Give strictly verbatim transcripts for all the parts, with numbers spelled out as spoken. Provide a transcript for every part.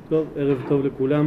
טוב, ערב טוב לכולם.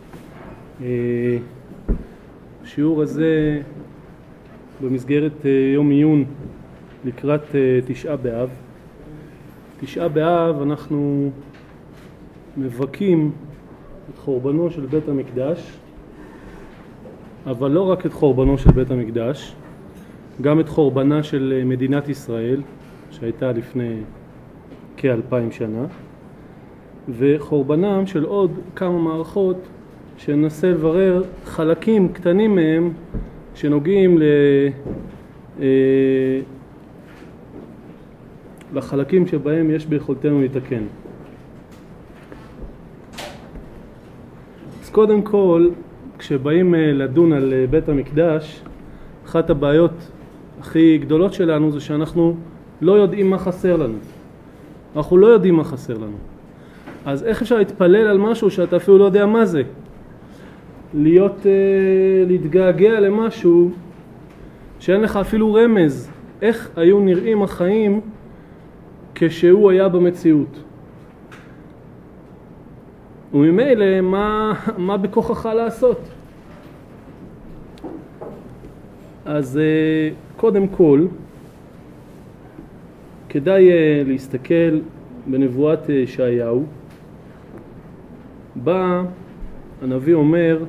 השיעור הזה במסגרת יום עיון לקראת תשעה באב. תשעה באב אנחנו מבכים את חורבנו של בית המקדש, אבל לא רק את חורבנו של בית המקדש, גם את חורבנה של מדינת ישראל שהייתה לפני כאלפיים שנה, וחורבנם של עוד כמה מערכות שננסה לברר חלקים קטנים מהם שנוגעים ל... לחלקים שבהם יש ביכולתנו לתקן. אז קודם כל, כשבאים לדון על בית המקדש, אחת הבעיות הכי גדולות שלנו זה שאנחנו לא יודעים מה חסר לנו. אנחנו לא יודעים מה חסר לנו. אז איך אפשר להתפלל על משהו שאתה אפילו לא יודע מה זה? להיות, להתגעגע למשהו שאין לך אפילו רמז. איך היו נראים החיים כשהוא היה במציאות? וממילא, מה, מה בכוחך לעשות? אז קודם כל, כדאי להסתכל בנבואת ישעיהו. בא הנביא אומר,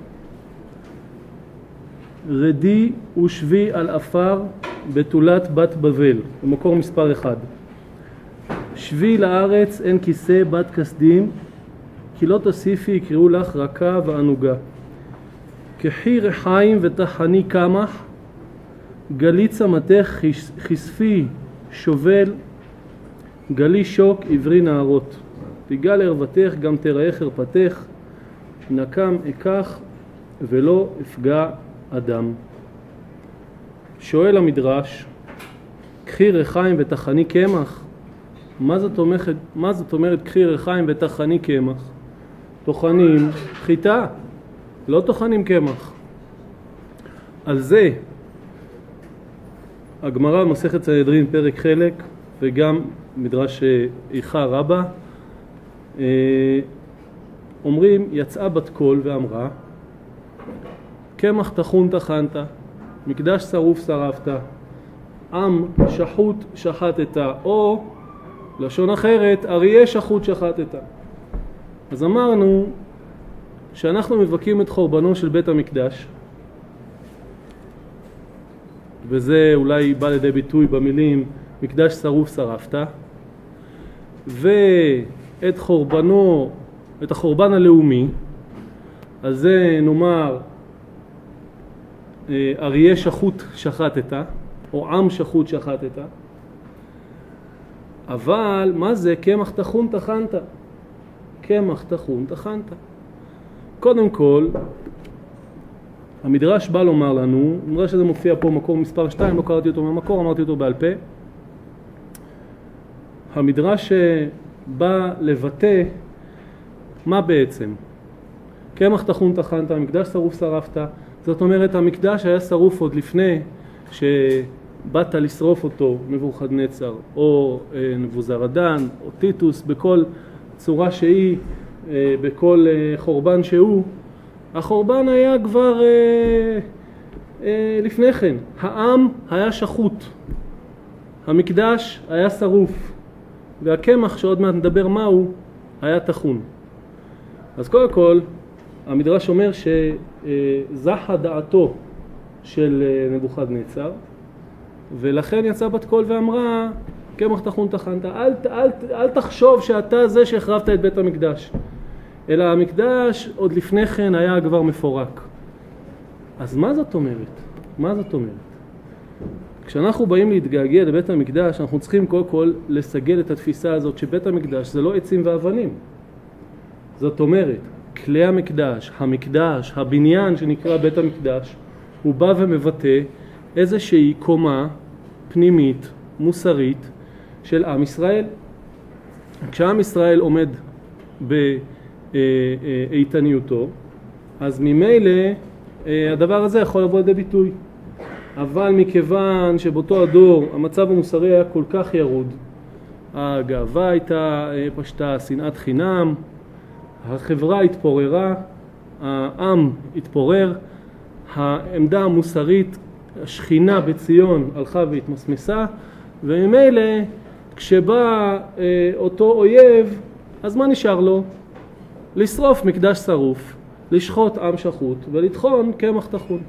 רדי ושבי על אפר בתולת בת בבל, במקור מספר אחד. שבי לארץ אין כיסא בת כסדים, כי לא תוסיפי יקראו לך רכה וענוגה. קחי רחיים ותחני קמח, גלי צמתך חשפי שובל, גלי שוק עברי נערות. תיגל ערוותך גם תראה חרפתך, נקם אקח ולא אפגע אדם. שואל המדרש, קחי רחיים ותחני קמח. מה זאת אומרת, מה זאת אומרת קחי רחיים ותחני קמח? טוחנים חיטה, לא טוחנים קמח. על זה הגמרא במסכת סנהדרין פרק חלק וגם מדרש איכה רבה אומרים, יצאה בת קול ואמרה, קמח טחון טחנת, מקדש שרוף שרפת, עם שחוט שחטת, או לשון אחרת, אריה שחוט שחטת. אז אמרנו שאנחנו מבכים את חורבנו של בית המקדש, וזה אולי בא לידי ביטוי במילים מקדש שרוף שרפת, ואת חורבנו, את החורבן הלאומי, אז זה נאמר אריה שחוט שחטת, או עם שחוט שחטת. אבל מה זה קמח טחון טחנת? קמח טחון טחנת. קודם כל, המדרש בא לומר לנו, המדרש הזה מופיע פה מקור מספר שתיים, לא קראתי אותו מהמקור, אמרתי אותו בעל פה. המדרש בא לבטא מה בעצם? קמח טחון טחנת, המקדש שרוף שרפת. זאת אומרת, המקדש היה שרוף עוד לפני שבאת לשרוף אותו נבוכדנצר, או נבוזרדן, או טיטוס, בכל צורה שהיא, בכל חורבן שהוא. החורבן היה כבר אה, אה, לפני כן. העם היה שחוט, המקדש היה שרוף, והקמח שעוד מעט נדבר מהו היה טחון. אז קודם כל המדרש אומר שזחה דעתו של נבוכדנצר, ולכן יצאה בת קול ואמרה, קמח טחון טחנת, אל, אל, אל תחשוב שאתה זה שהחרבת את בית המקדש, אלא המקדש עוד לפני כן היה כבר מפורק. אז מה זאת אומרת? מה זאת אומרת? כשאנחנו באים להתגעגע לבית המקדש, אנחנו צריכים כל כל לסגל את התפיסה הזאת שבית המקדש זה לא עצים ואבנים. זאת אומרת, כלי המקדש, המקדש, הבניין שנקרא בית המקדש, הוא בא ומבטא איזושהי קומה פנימית, מוסרית של עם ישראל. כשעם ישראל עומד באיתניותו, אז ממילא הדבר הזה יכול לבוא לידי ביטוי. אבל מכיוון שבאותו הדור המצב המוסרי היה כל כך ירוד, הגאווה הייתה פשטה, שנאת חינם, החברה התפוררה, העם התפורר, העמדה המוסרית, השכינה בציון הלכה והתמסמסה, וממילא כשבא אה, אותו אויב, אז מה נשאר לו? לשרוף מקדש שרוף, לשחוט עם שחוט ולטחון קמח טחון.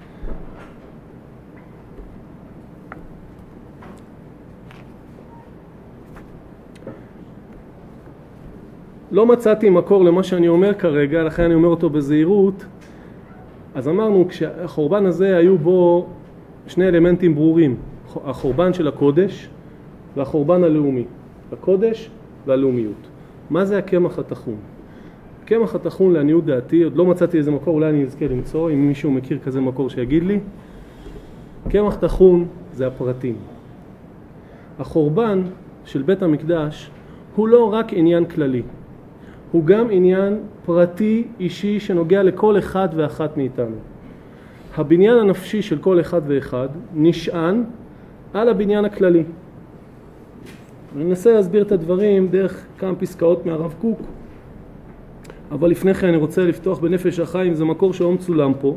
לא מצאתי מקור למה שאני אומר כרגע, לכן אני אומר אותו בזהירות. אז אמרנו, כשהחורבן הזה היו בו שני אלמנטים ברורים, החורבן של הקודש והחורבן הלאומי, הקודש והלאומיות. מה זה הקמח הטחון? הקמח הטחון, לעניות דעתי, עוד לא מצאתי איזה מקור, אולי אני אזכה למצוא, אם מישהו מכיר כזה מקור שיגיד לי. קמח טחון זה הפרטים. החורבן של בית המקדש הוא לא רק עניין כללי, הוא גם עניין פרטי אישי שנוגע לכל אחד ואחת מאיתנו. הבניין הנפשי של כל אחד ואחד נשען על הבניין הכללי. אני אנסה להסביר את הדברים דרך כמה פסקאות מהרב קוק, אבל לפני כן אני רוצה לפתוח בנפש החיים, זה מקור שלא מצולם פה.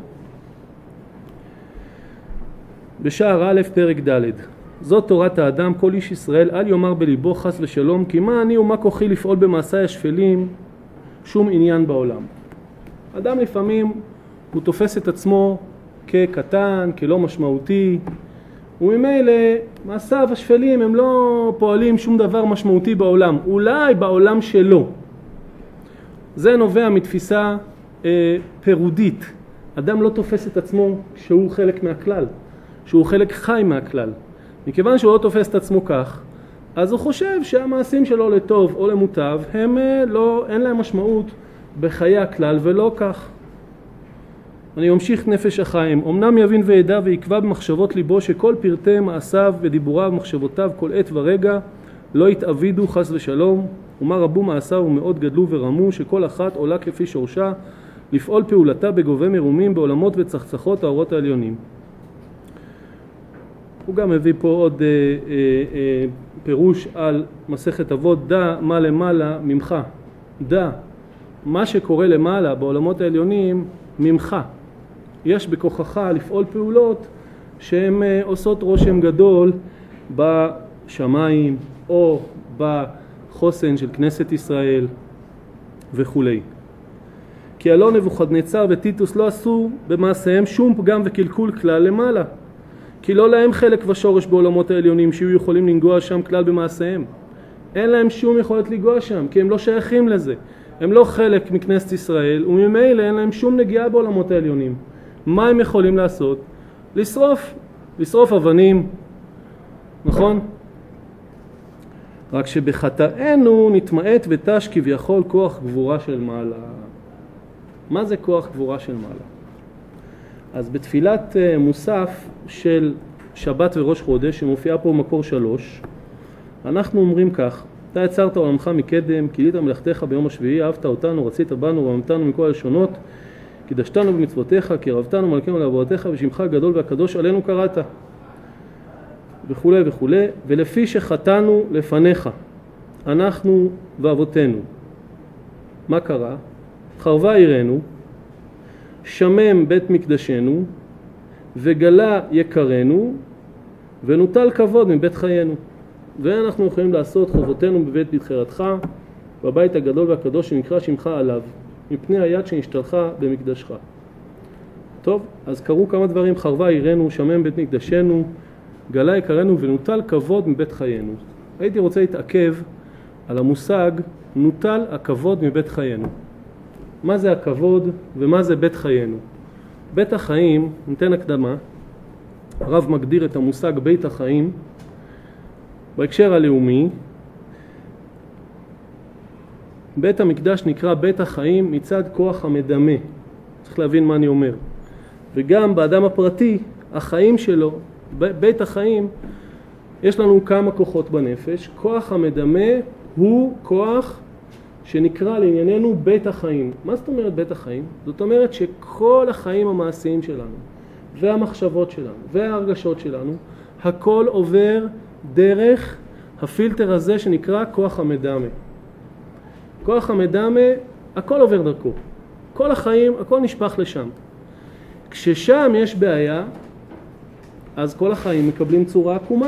בשער א' פרק ד', זאת תורת האדם, כל איש ישראל אל יאמר בליבו חס ושלום, כי מה אני ומה כוחי לפעול במעשיי השפלים, שום עניין בעולם. אדם לפעמים הוא תופס את עצמו כקטן, כלא משמעותי, וממילא מעשיו השפלים הם לא פועלים שום דבר משמעותי בעולם, אולי בעולם שלו. זה נובע מתפיסה אה, פירודית. אדם לא תופס את עצמו שהוא חלק מהכלל, שהוא חלק חי מהכלל. מכיוון שהוא לא תופס את עצמו כך, אז הוא חושב שהמעשים שלו לטוב או למוטב הם לא, אין להם משמעות בחיי הכלל, ולא כך. אני ממשיך נפש החיים. אמנם יבין וידע ויקבע במחשבות ליבו שכל פרטי מעשיו ודיבוריו ומחשבותיו כל עת ורגע לא יתאבידו חס ושלום, ומה רבו מעשיו ומאוד גדלו ורמו, שכל אחת עולה כפי שורשה לפעול פעולתה בגובה מרומים בעולמות וצחצחות האורות העליונים. הוא גם מביא פה עוד אה, אה, אה, פירוש על מסכת אבות, דע מה למעלה ממך. דע מה שקורה למעלה בעולמות העליונים ממך. יש בכוחך לפעול פעולות שהן אה, עושות רושם גדול בשמיים או בחוסן של כנסת ישראל וכו'. כי הלא נבוכדנצר וטיטוס לא עשו במעשיהם שום פגם וקלקול כלל למעלה. כי לא להם חלק ושורש בעולמות העליונים שיהיו יכולים לנגוע שם כלל במעשיהם. אין להם שום יכולת לנגוע שם, כי הם לא שייכים לזה. הם לא חלק מכנסת ישראל, וממילא אין להם שום נגיעה בעולמות העליונים. מה הם יכולים לעשות? לשרוף. לשרוף אבנים. נכון? רק שבחטאנו נתמעט ותש כביכול כוח גבורה של מעלה. מה זה כוח גבורה של מעלה? אז בתפילת מוסף של שבת וראש חודש, שמופיעה פה במקור שלוש, אנחנו אומרים כך: אתה יצרת עולמך מקדם, כילית מלאכתך ביום השביעי, אהבת אותנו, רצית בנו ורמתנו מכל הלשונות, קידשתנו במצוותיך, קרבתנו מלכנו לעבודתך, ושמך גדול והקדוש עלינו קראת, וכו' וכו'. ולפי שחטאנו לפניך, אנחנו ואבותינו, מה קרה? חרבה עירנו, שמם בית מקדשנו, וגלה יקרנו, ונוטל כבוד מבית חיינו. ואנחנו יכולים לעשות חובותינו בבית בחירתך, בבית הגדול והקדוש שנקרא שמך עליו, מפני היד שנשתלחה במקדשך. טוב, אז קראו כמה דברים: חרבה עירנו, שמם בית מקדשנו, גלה יקרנו, ונוטל כבוד מבית חיינו. הייתי רוצה להתעכב על המושג נוטל הכבוד מבית חיינו. מה זה הכבוד ומה זה בית חיינו? בית החיים, ניתן הקדמה, הרב מגדיר את המושג בית החיים בהקשר הלאומי. בית המקדש נקרא בית החיים מצד כוח המדמה. צריך להבין מה אני אומר. וגם באדם הפרטי, החיים שלו, בית החיים, יש לנו כמה כוחות בנפש. כוח המדמה הוא כוח שנקרא לענייננו בית החיים. מה זאת אומרת בית החיים? זאת אומרת שכל החיים המעשיים שלנו, והמחשבות שלנו, וההרגשות שלנו, הכל עובר דרך הפילטר הזה שנקרא כוח המדמה. כוח המדמה הכל עובר דרכו. כל החיים, הכל נשפך לשם. כששם יש בעיה, אז כל החיים מקבלים צורה עקומה.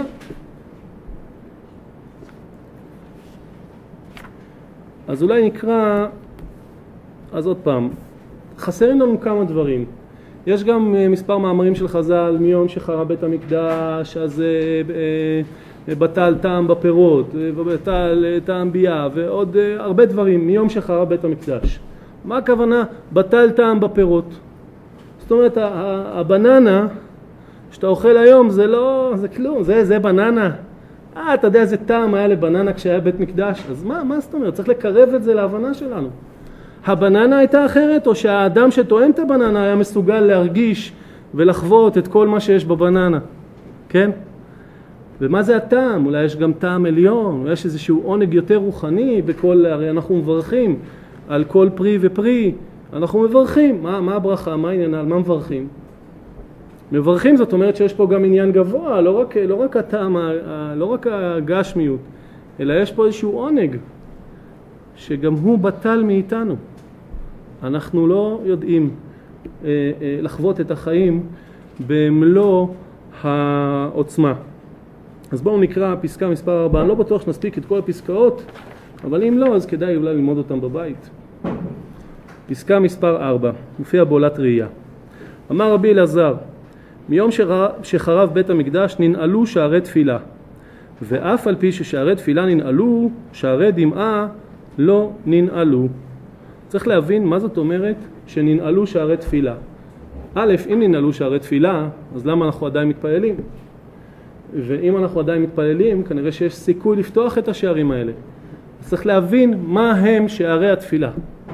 אז אולי נקרא, אז עוד פעם, חסרים לנו כמה דברים. יש גם מספר מאמרים של חז"ל, מיום שחרב בית המקדש, אז בטל טעם בפירות, ובטל טעם ביאה, ועוד הרבה דברים, מיום שחרב בית המקדש. מה הכוונה? בטל טעם בפירות. זאת אומרת, הבננה שאתה אוכל היום זה לא, זה כלום, זה, זה בננה. אה, אתה יודע איזה טעם היה לבננה כשהיה בית מקדש? אז מה, מה זאת אומרת? צריך לקרב את זה להבנה שלנו. הבננה הייתה אחרת, או שהאדם שטועם את הבננה היה מסוגל להרגיש ולחוות את כל מה שיש בבננה, כן? ומה זה הטעם? אולי יש גם טעם עליון, אולי יש איזשהו עונג יותר רוחני בכל, הרי אנחנו מברכים על כל פרי ופרי, אנחנו מברכים. מה, מה הברכה? מה העניין? על מה מברכים? מברכים זאת אומרת שיש פה גם עניין גבוה, לא רק, לא רק הטעם, לא רק הגשמיות, אלא יש פה איזשהו עונג שגם הוא בטל מאיתנו. אנחנו לא יודעים אה, אה, לחוות את החיים במלוא העוצמה. אז בואו נקרא פסקה מספר ארבע. אני לא בטוח שנספיק את כל הפסקאות, אבל אם לא, אז כדאי אולי ללמוד אותם בבית. פסקה מספר ארבע, מופיע בעולת ראייה. אמר רבי אלעזר, מיום שחרב בית המקדש ננעלו שערי תפילה, ואף על פי ששערי תפילה ננעלו, שערי דמעה לא ננעלו. צריך להבין מה זאת אומרת שננעלו שערי תפילה. א', אם ננעלו שערי תפילה, אז למה אנחנו עדיין מתפללים? ואם אנחנו עדיין מתפללים, כנראה שיש סיכוי לפתוח את השערים האלה. אז צריך להבין מה הם שערי התפילה.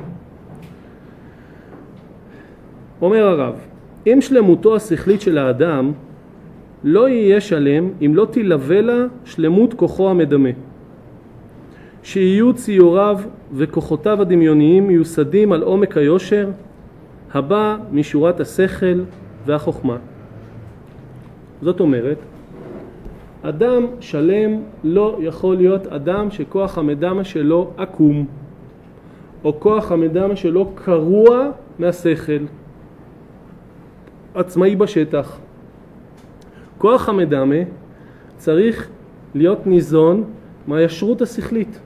אומר הרב, אם שלמותו השכלית של האדם לא יהיה שלם אם לא תלווה לה שלמות כוחו המדמה. שיהיו ציוריו וכוחותיו הדמיוניים מיוסדים על עומק היושר, הבא משורת השכל והחוכמה. זאת אומרת, אדם שלם לא יכול להיות אדם שכוח המדמה שלו עקום, או כוח המדמה שלו קרוע מהשכל, עצמאי בשטח. כוח המדמה צריך להיות ניזון מהישרות השכלית.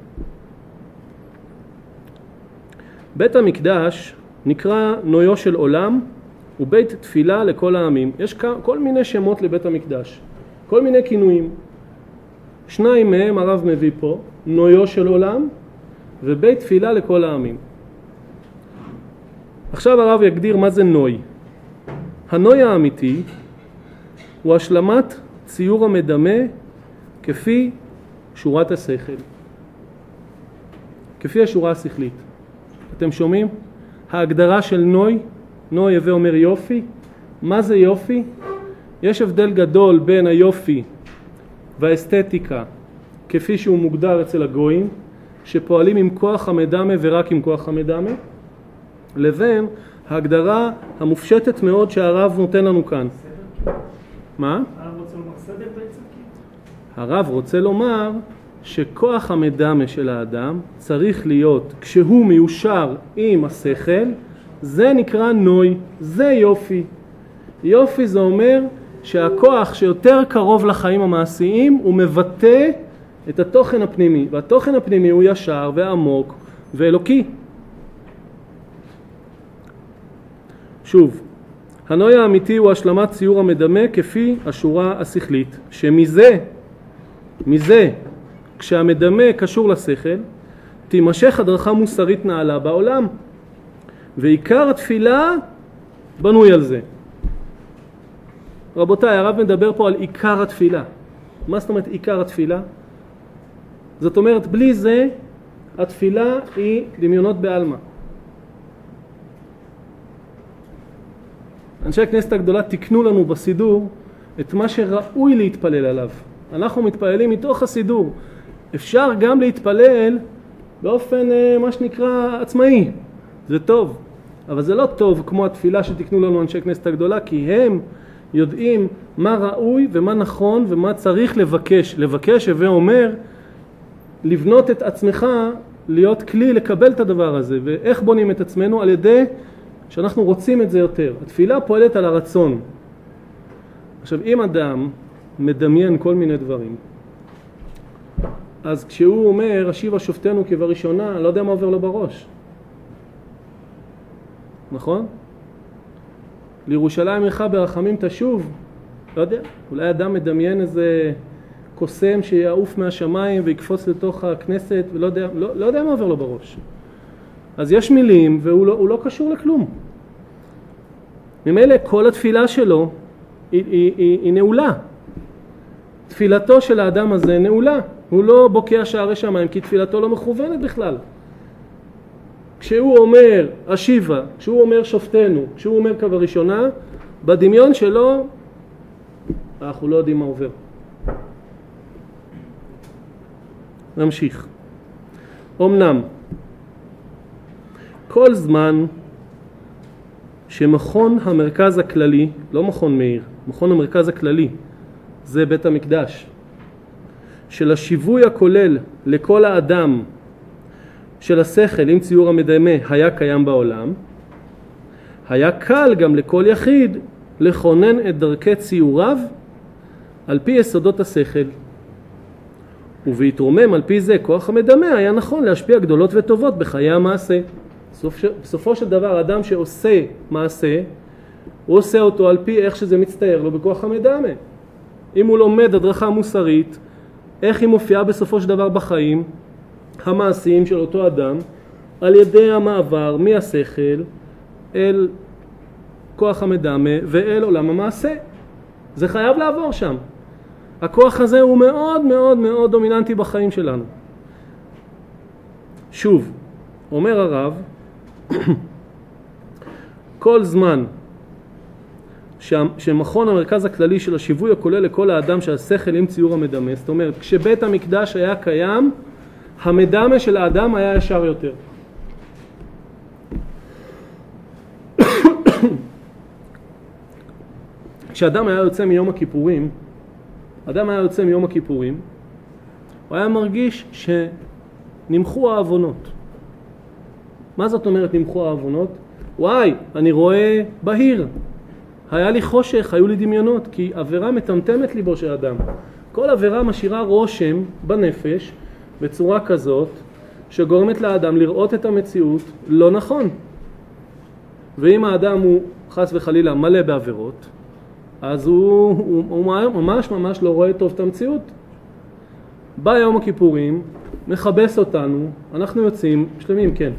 בית המקדש נקרא נויו של עולם ובית תפילה לכל העמים. יש כל מיני שמות לבית המקדש, כל מיני כינויים. שניים מהם הרב מביא פה, נויו של עולם ובית תפילה לכל העמים. עכשיו הרב יגדיר מה זה נוי. הנוי האמיתי הוא השלמת ציור המדמה כפי שורת השכל, כפי השורה השכלית. אתם שומעים? ההגדרה של נוי, נוי הווה אומר יופי. מה זה יופי? יש הבדל גדול בין היופי והאסתטיקה כפי שהוא מוגדר אצל הגויים, שפועלים עם כוח המדמה ורק עם כוח המדמה, לבין ההגדרה המופשטת מאוד שהרב נותן לנו כאן. מה? הרב רוצה לומר סדר בעצם? הרב רוצה לומר שכוח המדמה של האדם צריך להיות, כשהוא מיושר עם השכל, זה נקרא נוי, זה יופי. יופי זה אומר שהכוח שיותר קרוב לחיים המעשיים הוא מבטא את התוכן הפנימי, והתוכן הפנימי הוא ישר ועמוק ואלוקי. שוב, הנוי האמיתי הוא השלמת ציור המדמה כפי השורה השכלית, שמזה, מזה, כשהמדמה קשור לשכל, תימשך הדרכה מוסרית נעלה בעולם, ועיקר התפילה בנוי על זה. רבותיי, הרב מדבר פה על עיקר התפילה. מה זאת אומרת עיקר התפילה? זאת אומרת, בלי זה התפילה היא דמיונות בעלמא. אנשי הכנסת הגדולה תקנו לנו בסידור את מה שראוי להתפלל עליו. אנחנו מתפללים מתוך הסידור. אפשר גם להתפלל באופן מה שנקרא עצמאי. זה טוב, אבל זה לא טוב כמו התפילה שתקנו לנו אנשי הכנסת הגדולה, כי הם יודעים מה ראוי ומה נכון ומה צריך לבקש. לבקש הווה אומר לבנות את עצמך להיות כלי לקבל את הדבר הזה. ואיך בונים את עצמנו? על ידי שאנחנו רוצים את זה יותר. התפילה פועלת על הרצון. עכשיו, אם אדם מדמיין כל מיני דברים, אז כשהוא אומר, השיבה שופטנו כבראשונה, לא יודע מה עובר לו בראש. נכון? לירושלים עירך ברחמים תשוב. לא יודע, אולי אדם מדמיין איזה קוסם שיעוף מהשמיים ויקפוץ לתוך הכנסת, ולא יודע, לא, לא יודע מה עובר לו בראש. אז יש מילים והוא לא, הוא לא קשור לכלום. ממילא כל התפילה שלו היא, היא, היא, היא נעולה. תפילתו של האדם הזה נעולה. הוא לא בוקע שערי שמיים כי תפילתו לא מכוונת בכלל. כשהוא אומר השיבה, כשהוא אומר שופטנו, כשהוא אומר כבראשונה, בדמיון שלו אנחנו לא יודעים מה עובר. נמשיך. אמנם כל זמן שמכון המרכז הכללי, לא מכון מאיר, מכון המרכז הכללי, זה בית המקדש, של השיווי הכולל לכל האדם של השכל עם ציור המדמה היה קיים בעולם, היה קל גם לכל יחיד לכונן את דרכי ציוריו על פי יסודות השכל. ובהתרומם על פי זה כוח המדמה היה נכון להשפיע גדולות וטובות בחיי המעשה. בסוף, בסופו של דבר אדם שעושה מעשה, הוא עושה אותו על פי איך שזה מצטייר לו בכוח המדמה. אם הוא לומד הדרכה מוסרית, איך היא מופיעה בסופו של דבר בחיים המעשיים של אותו אדם, על ידי המעבר מהשכל אל כוח המדמה ואל עולם המעשה. זה חייב לעבור שם. הכוח הזה הוא מאוד מאוד מאוד דומיננטי בחיים שלנו. שוב, אומר הרב, כל זמן שמכון המרכז הכללי של השיווי הכולל לכל האדם שהשכל עם ציור המדמה, זאת אומרת, כשבית המקדש היה קיים, המדמה של האדם היה ישר יותר. כשאדם היה יוצא מיום הכיפורים, אדם היה יוצא מיום הכיפורים, הוא היה מרגיש שנמחו העוונות. מה זאת אומרת נמחו העוונות? וואי, אני רואה בהיר. היה לי חושך, היו לי דמיונות, כי עבירה מטמטמת ליבו של אדם. כל עבירה משאירה רושם בנפש בצורה כזאת, שגורמת לאדם לראות את המציאות לא נכון. ואם האדם הוא חס וחלילה מלא בעבירות, אז הוא, הוא, הוא ממש ממש לא רואה טוב את המציאות. בא יום הכיפורים, מחבס אותנו, אנחנו יוצאים שלמים, כן.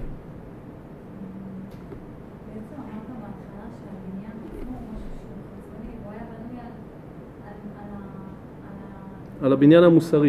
על הבניין המוסרי.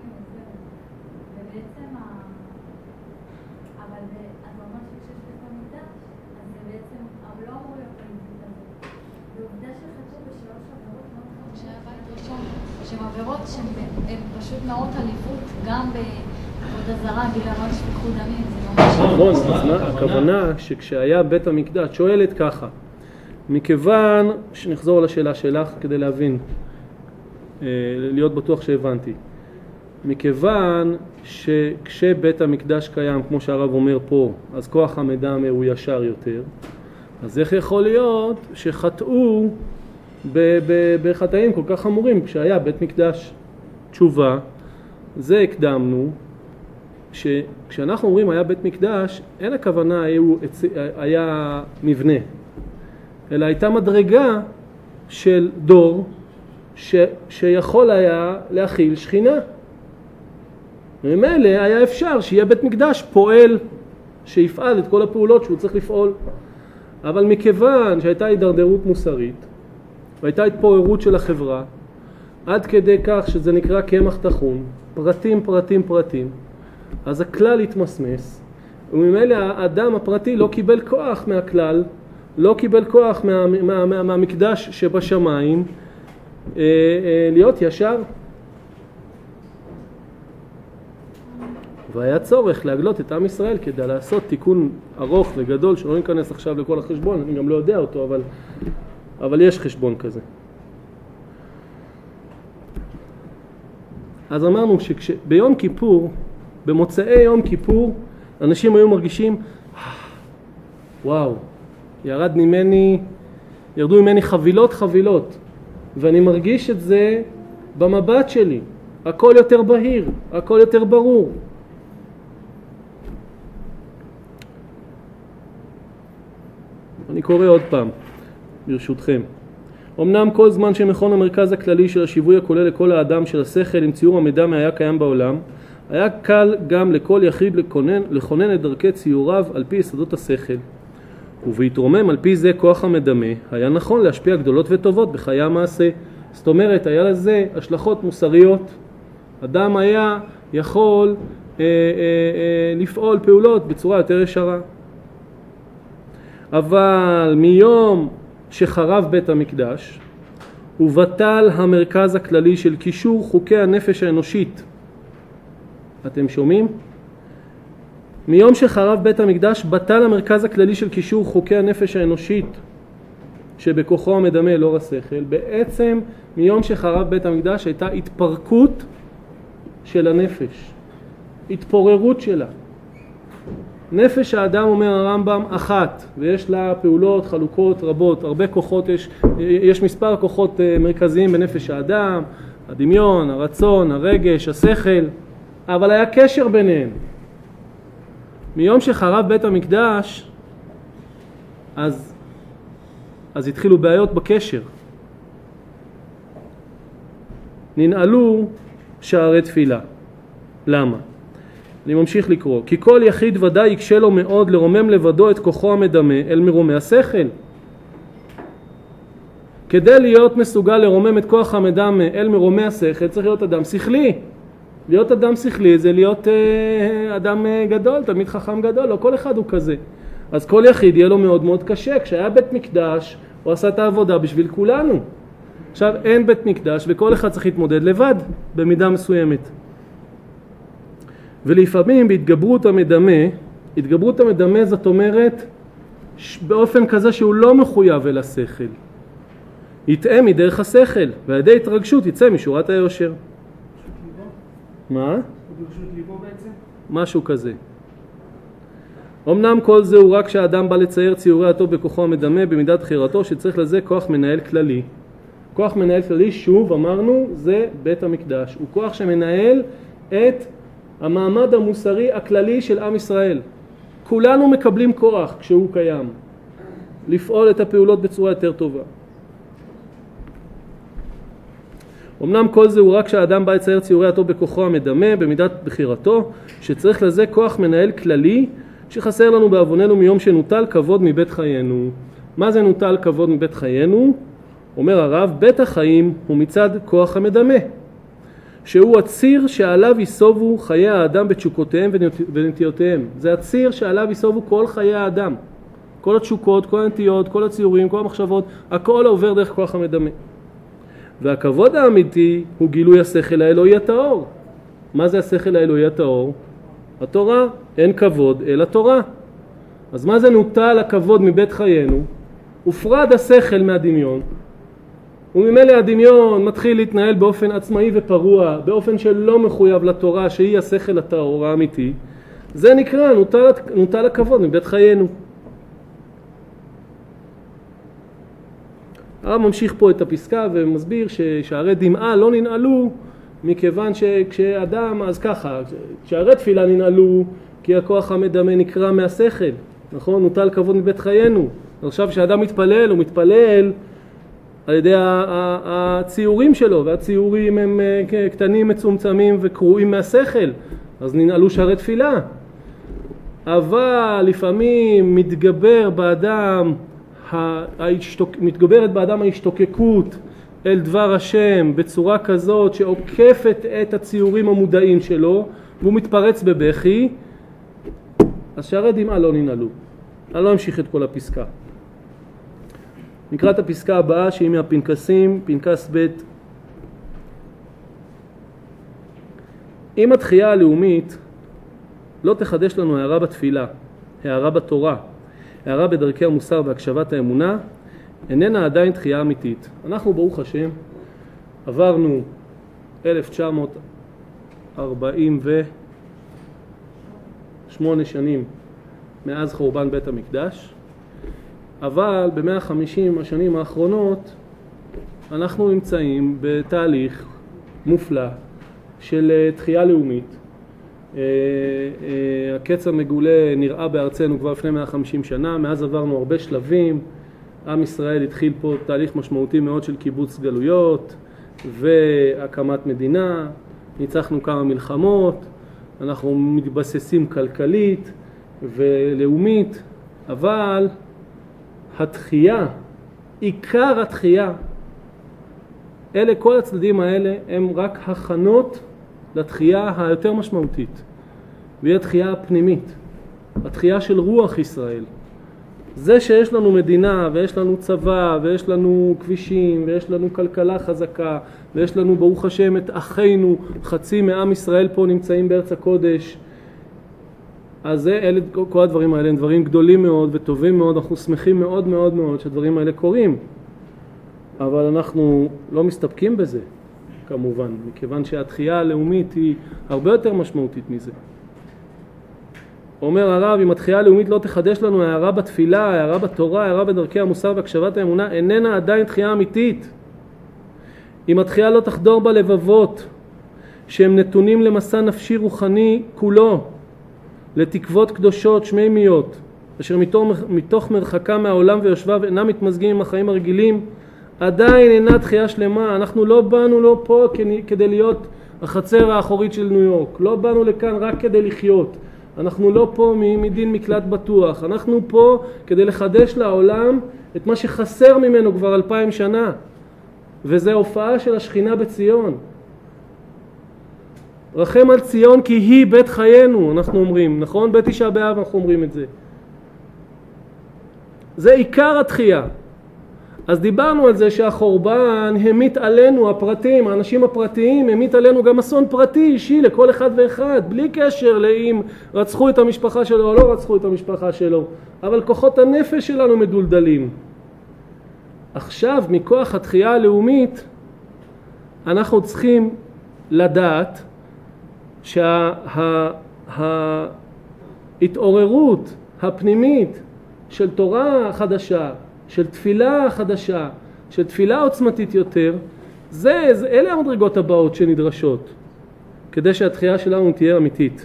שהן עבירות שהן פשוט נאות עליבות גם בעבודה זרה, גילה רק שפיכות דמים, זה ממש... נכון, הכוונה שכשהיה בית המקדש, שואלת ככה, מכיוון, שנחזור לשאלה שלך כדי להבין, להיות בטוח שהבנתי, מכיוון שכשבית המקדש קיים, כמו שהרב אומר פה, אז כוח המדמה הוא ישר יותר, אז איך יכול להיות שחטאו בחטאים כל כך חמורים כשהיה בית מקדש? תשובה, זה הקדמנו, שכשאנחנו אומרים היה בית מקדש, אין הכוונה היה, היה מבנה, אלא הייתה מדרגה של דור ש, שיכול היה להכיל שכינה. וממילא היה אפשר שיהיה בית מקדש פועל, שיפעל את כל הפעולות שהוא צריך לפעול. אבל מכיוון שהייתה הידרדרות מוסרית, והייתה התפוררות של החברה, עד כדי כך שזה נקרא קמח טחון, פרטים פרטים פרטים, אז הכלל התמסמס, וממילא האדם הפרטי לא קיבל כוח מהכלל, לא קיבל כוח מה, מה, מה, מהמקדש שבשמיים, אה, אה, להיות ישר. והיה צורך להגלות את עם ישראל כדי לעשות תיקון ארוך וגדול, שלא ניכנס עכשיו לכל החשבון, אני גם לא יודע אותו, אבל, אבל יש חשבון כזה. אז אמרנו שביום כיפור במוצאי יום כיפור אנשים היו מרגישים, וואו, ירד ממני, ירדו ממני חבילות חבילות, ואני מרגיש את זה במבט שלי. הכל יותר בהיר, הכל יותר ברור. אני קורא עוד פעם, ברשותכם. אמנם כל זמן שמכון המרכז הכללי של השיווי הכולל לכל האדם של השכל עם ציור המידע היה קיים בעולם, היה קל גם לכל יחיד לכונן, לכונן את דרכי ציוריו על פי יסודות השכל. ובהתרומם על פי זה כוח המדמה, היה נכון להשפיע גדולות וטובות בחיי המעשה. זאת אומרת, היה לזה השלכות מוסריות. אדם היה יכול אה, אה, אה, לפעול פעולות בצורה יותר ישרה. אבל מיום שחרב בית המקדש, ובטל המרכז הכללי של קישור חוקי הנפש האנושית. אתם שומעים? מיום שחרב בית המקדש, בטל המרכז הכללי של קישור חוקי הנפש האנושית, שבכוחו המדמה לא השכל. בעצם מיום שחרב בית המקדש הייתה התפרקות של הנפש, התפוררות שלה. נפש האדם, אומר הרמב"ם, אחת, ויש לה פעולות חלוקות רבות, הרבה כוחות, יש, יש מספר כוחות מרכזיים בנפש האדם, הדמיון, הרצון, הרגש, השכל, אבל היה קשר ביניהם. מיום שחרב בית המקדש, אז, אז התחילו בעיות בקשר. ננעלו שערי תפילה. למה? אני ממשיך לקרוא. כי כל יחיד ודאי יקשה לו מאוד לרומם לבדו את כוחו המדמה אל מרומי השכל. כדי להיות מסוגל לרומם את כוח המדמה אל מרומי השכל, צריך להיות אדם שכלי. להיות אדם שכלי זה להיות אה, אדם אה, גדול, תלמיד חכם גדול, לא כל אחד הוא כזה. אז כל יחיד יהיה לו מאוד מאוד קשה. כשהיה בית מקדש, הוא עשה את העבודה בשביל כולנו. עכשיו אין בית מקדש וכל אחד צריך להתמודד לבד במידה מסוימת. ולפעמים בהתגברות המדמה, התגברות המדמה זאת אומרת באופן כזה שהוא לא מחויב אל השכל. יתאם מדרך השכל, ועל ידי התרגשות יצא משורת היושר. מה? ברשות ליבו בעצם? משהו כזה. אמנם כל זה הוא רק שהאדם בא לצייר ציורי הטוב בכוחו המדמה במידת בחירתו, שצריך לזה כוח מנהל כללי. כוח מנהל כללי, שוב אמרנו, זה בית המקדש. הוא כוח שמנהל את המעמד המוסרי הכללי של עם ישראל. כולנו מקבלים כוח כשהוא קיים, לפעול את הפעולות בצורה יותר טובה. אמנם כל זה הוא רק שהאדם בא לצייר ציורי הטוב בכוחו המדמה במידת בחירתו, שצריך לזה כוח מנהל כללי שחסר לנו בעווננו מיום שנוטל כבוד מבית חיינו. מה זה נוטל כבוד מבית חיינו? אומר הרב, בית החיים הוא מצד כוח המדמה, שהוא הציר שעליו יסובו חיי האדם בתשוקותיהם ונטיותיהם. זה הציר שעליו יסובו כל חיי האדם. כל התשוקות, כל הנטיות, כל הציורים, כל המחשבות, הכל עובר דרך כוח המדמה. והכבוד האמיתי הוא גילוי השכל האלוהי הטהור. מה זה השכל האלוהי הטהור? התורה. אין כבוד אלא תורה. אז מה זה נוטל הכבוד מבית חיינו? הופרד השכל מהדמיון. וממילא הדמיון מתחיל להתנהל באופן עצמאי ופרוע, באופן שלא מחויב לתורה שהיא השכל הטהור האמיתי. זה נקרא נוטל, נוטל הכבוד מבית חיינו. הרב ממשיך פה את הפסקה ומסביר ששערי דמעה לא ננעלו מכיוון שכשאדם, אז ככה, שערי תפילה ננעלו כי הכוח המדמה נקרא מהשכל, נכון? נוטל כבוד מבית חיינו. עכשיו כשאדם מתפלל, הוא מתפלל על ידי הציורים שלו, והציורים הם קטנים, מצומצמים וקרועים מהשכל, אז ננעלו שערי תפילה. אבל לפעמים מתגבר באדם, מתגברת באדם ההשתוקקות אל דבר השם בצורה כזאת שעוקפת את הציורים המודעים שלו, והוא מתפרץ בבכי, אז שערי דמעה לא ננעלו. אני לא אמשיך את כל הפסקה. נקרא את הפסקה הבאה שהיא מהפנקסים, פנקס ב'. אם התחייה הלאומית לא תחדש לנו הערה בתפילה, הערה בתורה, הערה בדרכי המוסר והקשבת האמונה, איננה עדיין תחייה אמיתית. אנחנו ברוך השם עברנו אלף תשע מאות ארבעים שמונה שנים מאז חורבן בית המקדש, אבל ב-מאה וחמישים השנים האחרונות אנחנו נמצאים בתהליך מופלא של תחייה לאומית. הקץ המגולה נראה בארצנו כבר לפני מאה וחמישים שנה, מאז עברנו הרבה שלבים. עם ישראל התחיל פה תהליך משמעותי מאוד של קיבוץ גלויות והקמת מדינה, ניצחנו כמה מלחמות, אנחנו מתבססים כלכלית ולאומית, אבל התחייה, עיקר התחייה, אלה, כל הצדדים האלה הם רק הכנות לתחייה היותר משמעותית, והיא התחייה הפנימית, התחייה של רוח ישראל. זה שיש לנו מדינה ויש לנו צבא ויש לנו כבישים ויש לנו כלכלה חזקה ויש לנו ברוך השם את אחינו, חצי מעם ישראל פה נמצאים בארץ הקודש, אז זה, אלה, כל הדברים האלה הם דברים גדולים מאוד וטובים מאוד, אנחנו שמחים מאוד מאוד מאוד שהדברים האלה קורים, אבל אנחנו לא מסתפקים בזה כמובן, מכיוון שהתחייה הלאומית היא הרבה יותר משמעותית מזה. אומר הרב, אם התחייה הלאומית לא תחדש לנו הערה בתפילה, הערה בתורה, הערה בדרכי המוסר והקשבת האמונה, איננה עדיין תחייה אמיתית. אם התחייה לא תחדור בלבבות, שהם נתונים למסע נפשי רוחני כולו, לתקוות קדושות שמימיות, אשר מתוך, מתוך מרחקה מהעולם ויושביו אינם מתמזגים עם החיים הרגילים, עדיין אינה תחייה שלמה. אנחנו לא באנו לא פה כדי להיות החצר האחורית של ניו יורק, לא באנו לכאן רק כדי לחיות. אנחנו לא פה מדין מקלט בטוח, אנחנו פה כדי לחדש לעולם את מה שחסר ממנו כבר אלפיים שנה, וזה הופעה של השכינה בציון. רחם על ציון כי היא בית חיינו, אנחנו אומרים, נכון? בית תשעה באב אנחנו אומרים את זה. זה עיקר התחייה. אז דיברנו על זה שהחורבן המית עלינו, הפרטים, האנשים הפרטיים, המית עלינו גם אסון פרטי, אישי, לכל אחד ואחד, בלי קשר לאם רצחו את המשפחה שלו או לא רצחו את המשפחה שלו. אבל כוחות הנפש שלנו מדולדלים. עכשיו, מכוח התחייה הלאומית, אנחנו צריכים לדעת שההתעוררות הפנימית של תורה חדשה, של תפילה חדשה, של תפילה עוצמתית יותר, זה, זה, אלה המדרגות הבאות שנדרשות, כדי שהתחייה שלנו תהיה אמיתית.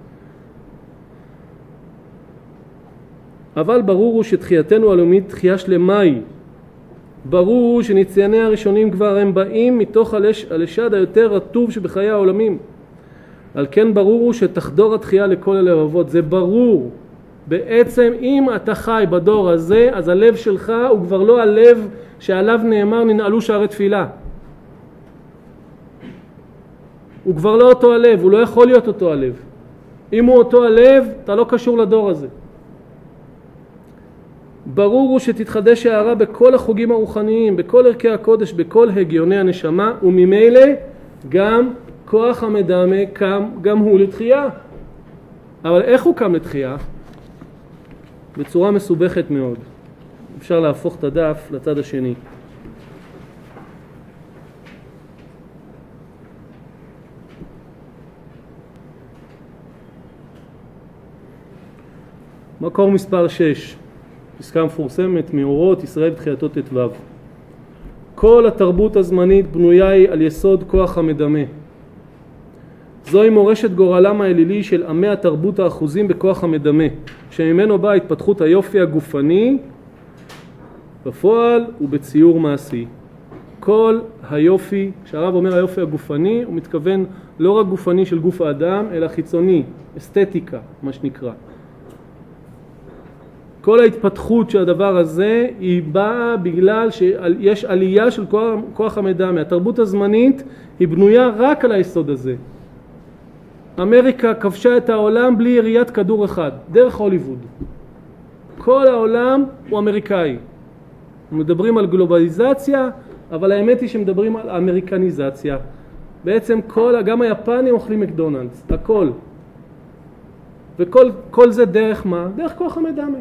אבל ברור הוא שתחייתנו הלאומית תחייה שלמה היא. ברור הוא שניצייני הראשונים כבר הם באים מתוך הלש, הלשד היותר רטוב שבחיי העולמים. על כן ברור הוא שתחדור התחייה לכל הלבבות, זה ברור. בעצם אם אתה חי בדור הזה, אז הלב שלך הוא כבר לא הלב שעליו נאמר ננעלו שערי תפילה. הוא כבר לא אותו הלב, הוא לא יכול להיות אותו הלב. אם הוא אותו הלב, אתה לא קשור לדור הזה. ברור הוא שתתחדש הערה בכל החוגים הרוחניים, בכל ערכי הקודש, בכל הגיוני הנשמה, וממילא גם כוח המדמה קם גם הוא לתחייה. אבל איך הוא קם לתחייה? בצורה מסובכת מאוד. אפשר להפוך את הדף לצד השני. מקור מספר שש, פסקה מפורסמת מאורות ישראל תחייתו תתוו. כל התרבות הזמנית בנויה היא על יסוד כוח המדמה. זוהי מורשת גורלם האלילי של עמי התרבות האחוזים בכוח המדמה, שממנו באה התפתחות היופי הגופני בפועל ובציור מעשי. כל היופי, כשהרב אומר היופי הגופני, הוא מתכוון לא רק גופני של גוף האדם, אלא חיצוני, אסתטיקה, מה שנקרא. כל ההתפתחות של הדבר הזה היא באה בגלל שיש עלייה של כוח, כוח המדמה. התרבות הזמנית היא בנויה רק על היסוד הזה. אמריקה כבשה את העולם בלי יריית כדור אחד, דרך הוליווד. כל העולם הוא אמריקאי. מדברים על גלובליזציה, אבל האמת היא שמדברים על אמריקניזציה. בעצם כל, גם היפנים אוכלים מקדונלדס, הכל. וכל כל זה דרך מה? דרך כוח המדמה.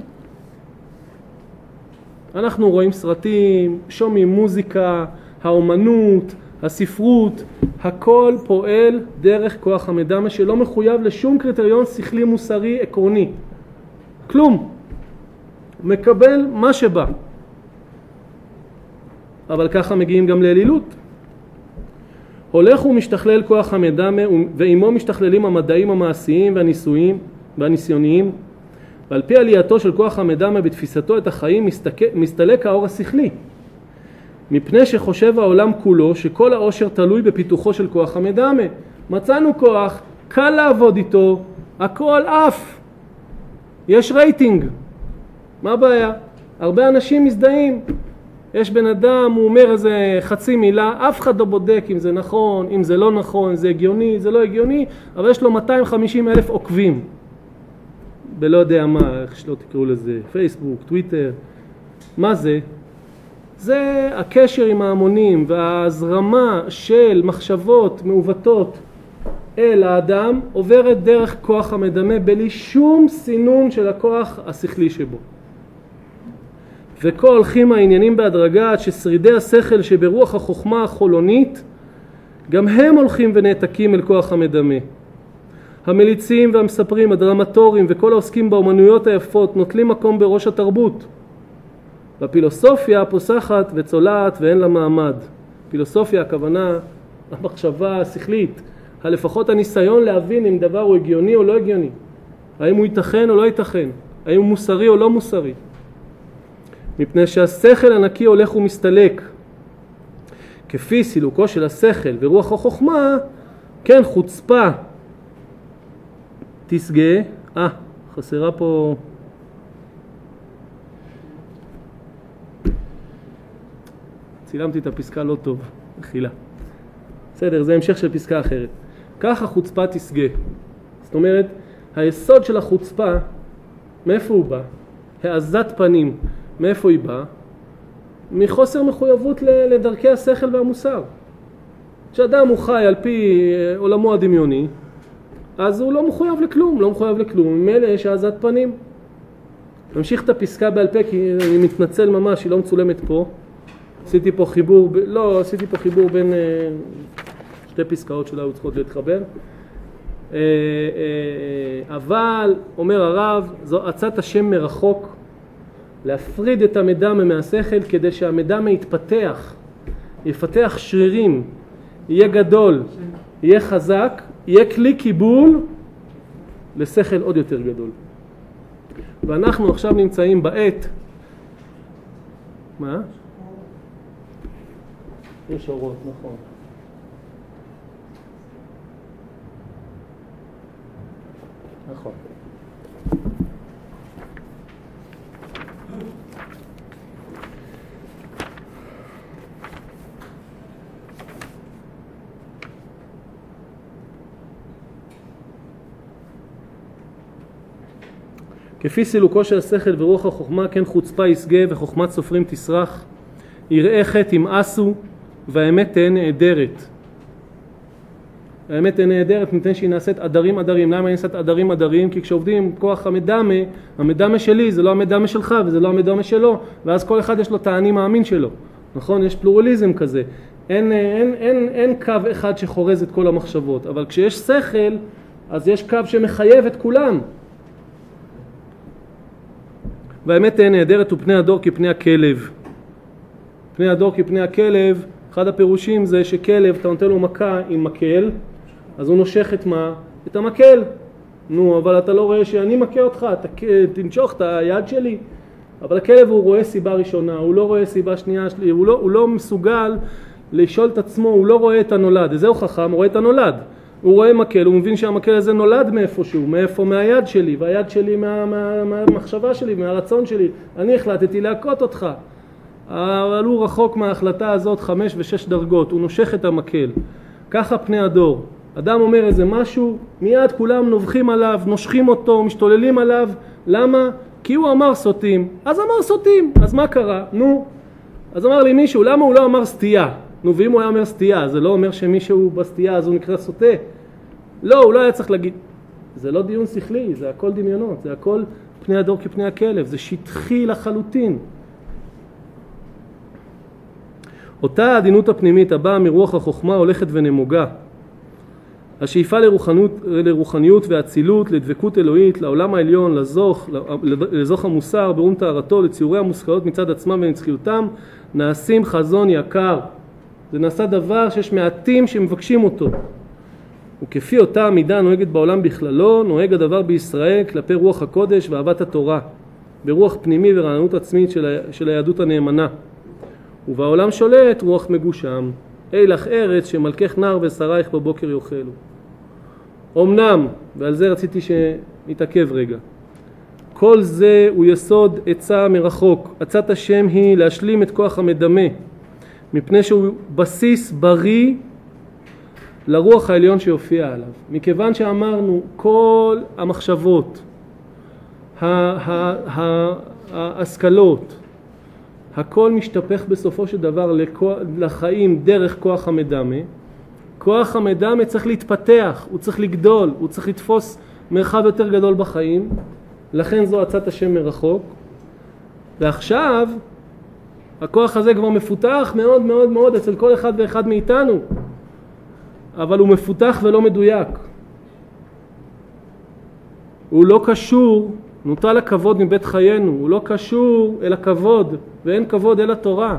אנחנו רואים סרטים, שומעים מוזיקה, האומנות, הספרות, הכל פועל דרך כוח המדמה שלא מחויב לשום קריטריון שכלי מוסרי עקרוני. כלום. מקבל מה שבא. אבל ככה מגיעים גם לאלילות. הולך ומשתכלל כוח המדמה ועימו משתכללים המדעים המעשיים והניסויים והניסיוניים, ועל פי עלייתו של כוח המדמה בתפיסתו את החיים מסתלק האור השכלי, מפני שחושב העולם כולו שכל העושר תלוי בפיתוחו של כוח המדמה. מצאנו כוח, קל לעבוד איתו, הכל אף, יש רייטינג, מה הבעיה? הרבה אנשים מזדהים, יש בן אדם, הוא אומר איזה חצי מילה, אף אחד לא בודק אם זה נכון, אם זה לא נכון, אם זה הגיוני, זה לא הגיוני, אבל יש לו מאתיים וחמישים אלף עוקבים. בלא יודע מה, איך שלא תקראו לזה, פייסבוק, טוויטר. מה זה? זה הקשר עם ההמונים וההזרמה של מחשבות מעוותות אל האדם עוברת דרך כוח המדמה בלי שום סינון של הכוח השכלי שבו. וכל הולכים העניינים בהדרגה עד ששרידי השכל שברוח החוכמה החולונית גם הם הולכים ונעתקים אל כוח המדמה. המליצים והמספרים, הדרמטורים וכל העוסקים באומנויות היפות נוטלים מקום בראש התרבות. בפילוסופיה הפוסחת וצולעת ואין לה מעמד. פילוסופיה הכוונה המחשבה השכלית, הלפחות הניסיון להבין אם דבר הוא הגיוני או לא הגיוני, האם הוא ייתכן או לא ייתכן, האם הוא מוסרי או לא מוסרי. מפני שהשכל הנקי הולך ומסתלק. כפי סילוקו של השכל ורוח החוכמה, כן חוצפה תסגה. אה, חסרה פה... צילמתי את הפסקה לא טוב, מחילה. בסדר, זה המשך של פסקה אחרת. ככה חוצפה תסגה. זאת אומרת, היסוד של החוצפה, מאיפה הוא בא? העזת פנים. מאיפה היא באה? מחוסר מחויבות לדרכי השכל והמוסר. כשאדם הוא חי על פי עולמו הדמיוני, אז הוא לא מחויב לכלום, לא מחויב לכלום. ממילא יש העזת פנים. נמשיך את הפסקה בעל פה, כי אני מתנצל ממש, היא לא מצולמת פה. עשיתי פה חיבור, לא, עשיתי פה חיבור בין שתי פסקאות שלה, צריכות להתחבר. אבל, אומר הרב, זו עצת השם מרחוק, להפריד את המדמה מהשכל כדי שהמדמה יתפתח, יפתח שרירים, יהיה גדול, יהיה חזק, יהיה כלי קיבול לשכל עוד יותר גדול. ואנחנו עכשיו נמצאים בעת, מה? יש אורות, נכון. נכון. כפי סילוקו של השכל ורוח החוכמה, כן חוצפה יסגה וחוכמת סופרים תסרח, יראה חטא ימאסו והאמת תהיה נעדרת. האמת תהיה נעדרת מפני שהיא נעשית עדרים עדרים. למה היא נעשית עדרים עדרים? כי כשעובדים עם כוח המדמה, המדמה שלי זה לא המדמה שלך וזה לא המדמה שלו, ואז כל אחד יש לו טעני מאמין שלו. נכון? יש פלורליזם כזה. אין, אין, אין, אין קו אחד שחורז את כל המחשבות, אבל כשיש שכל, אז יש קו שמחייב את כולם. והאמת תהיה נהדרת ופני הדור כפני הכלב. פני הדור כפני הכלב, אחד הפירושים זה שכלב, אתה נותן לו מכה עם מקל, אז הוא נושך את מה? את המקל. נו, אבל אתה לא רואה שאני מכה אותך, אתה תנשוך את היד שלי. אבל הכלב הוא רואה סיבה ראשונה, הוא לא רואה סיבה שנייה שלי, הוא לא, הוא לא מסוגל לשאול את עצמו, הוא לא רואה את הנולד. וזהו חכם, הוא רואה את הנולד. הוא רואה מקל, הוא מבין שהמקל הזה נולד מאיפשהו, מאיפה? מהיד שלי, והיד שלי מה, מה, מהמחשבה שלי, מהרצון שלי. אני החלטתי להכות אותך. אבל הוא רחוק מההחלטה הזאת חמש ושש דרגות, הוא נושך את המקל. ככה פני הדור. אדם אומר איזה משהו, מיד כולם נובחים עליו, נושכים אותו, משתוללים עליו. למה? כי הוא אמר סוטים. אז אמר סוטים. אז מה קרה? נו. אז אמר לי מישהו, למה הוא לא אמר סטייה? נו, ואם הוא היה אומר סטייה, זה לא אומר שמישהו בסטייה אז הוא נקרא סוטה. לא, הוא לא היה צריך להגיד. זה לא דיון שכלי, זה הכל דמיונות, זה הכל פני הדור כפני הכלב, זה שטחי לחלוטין. אותה העדינות הפנימית הבאה מרוח החוכמה הולכת ונמוגה. השאיפה לרוחניות, לרוחניות ואצילות, לדבקות אלוהית, לעולם העליון, לזוך, לזוך המוסר, ברום טהרתו, לציורי המושכלות מצד עצמם ונצחיותם, נעשים חזון יקר. זה נעשה דבר שיש מעטים שמבקשים אותו. וכפי אותה המידה נוהגת בעולם בכללו, נוהג הדבר בישראל כלפי רוח הקודש ואהבת התורה, ברוח פנימי ורעננות עצמית של, של היהדות הנאמנה. ובעולם שולט רוח מגושם, אילך ארץ שמלכך נער ושרייך בבוקר יאכלו. אמנם, ועל זה רציתי שנתעכב רגע, כל זה הוא יסוד עצה מרחוק. עצת השם היא להשלים את כוח המדמה, מפני שהוא בסיס בריא לרוח העליון שיופיע עליו. מכיוון שאמרנו כל המחשבות, ההשכלות, הכל משתפך בסופו של דבר לחיים דרך כוח המדמה. כוח המדמה צריך להתפתח, הוא צריך לגדול, הוא צריך לתפוס מרחב יותר גדול בחיים. לכן זו עצת השם מרחוק. ועכשיו הכוח הזה כבר מפותח מאוד מאוד מאוד אצל כל אחד ואחד מאיתנו, אבל הוא מפותח ולא מדויק. הוא לא קשור, נוטל הכבוד מבית חיינו, הוא לא קשור אל הכבוד, ואין כבוד אל התורה.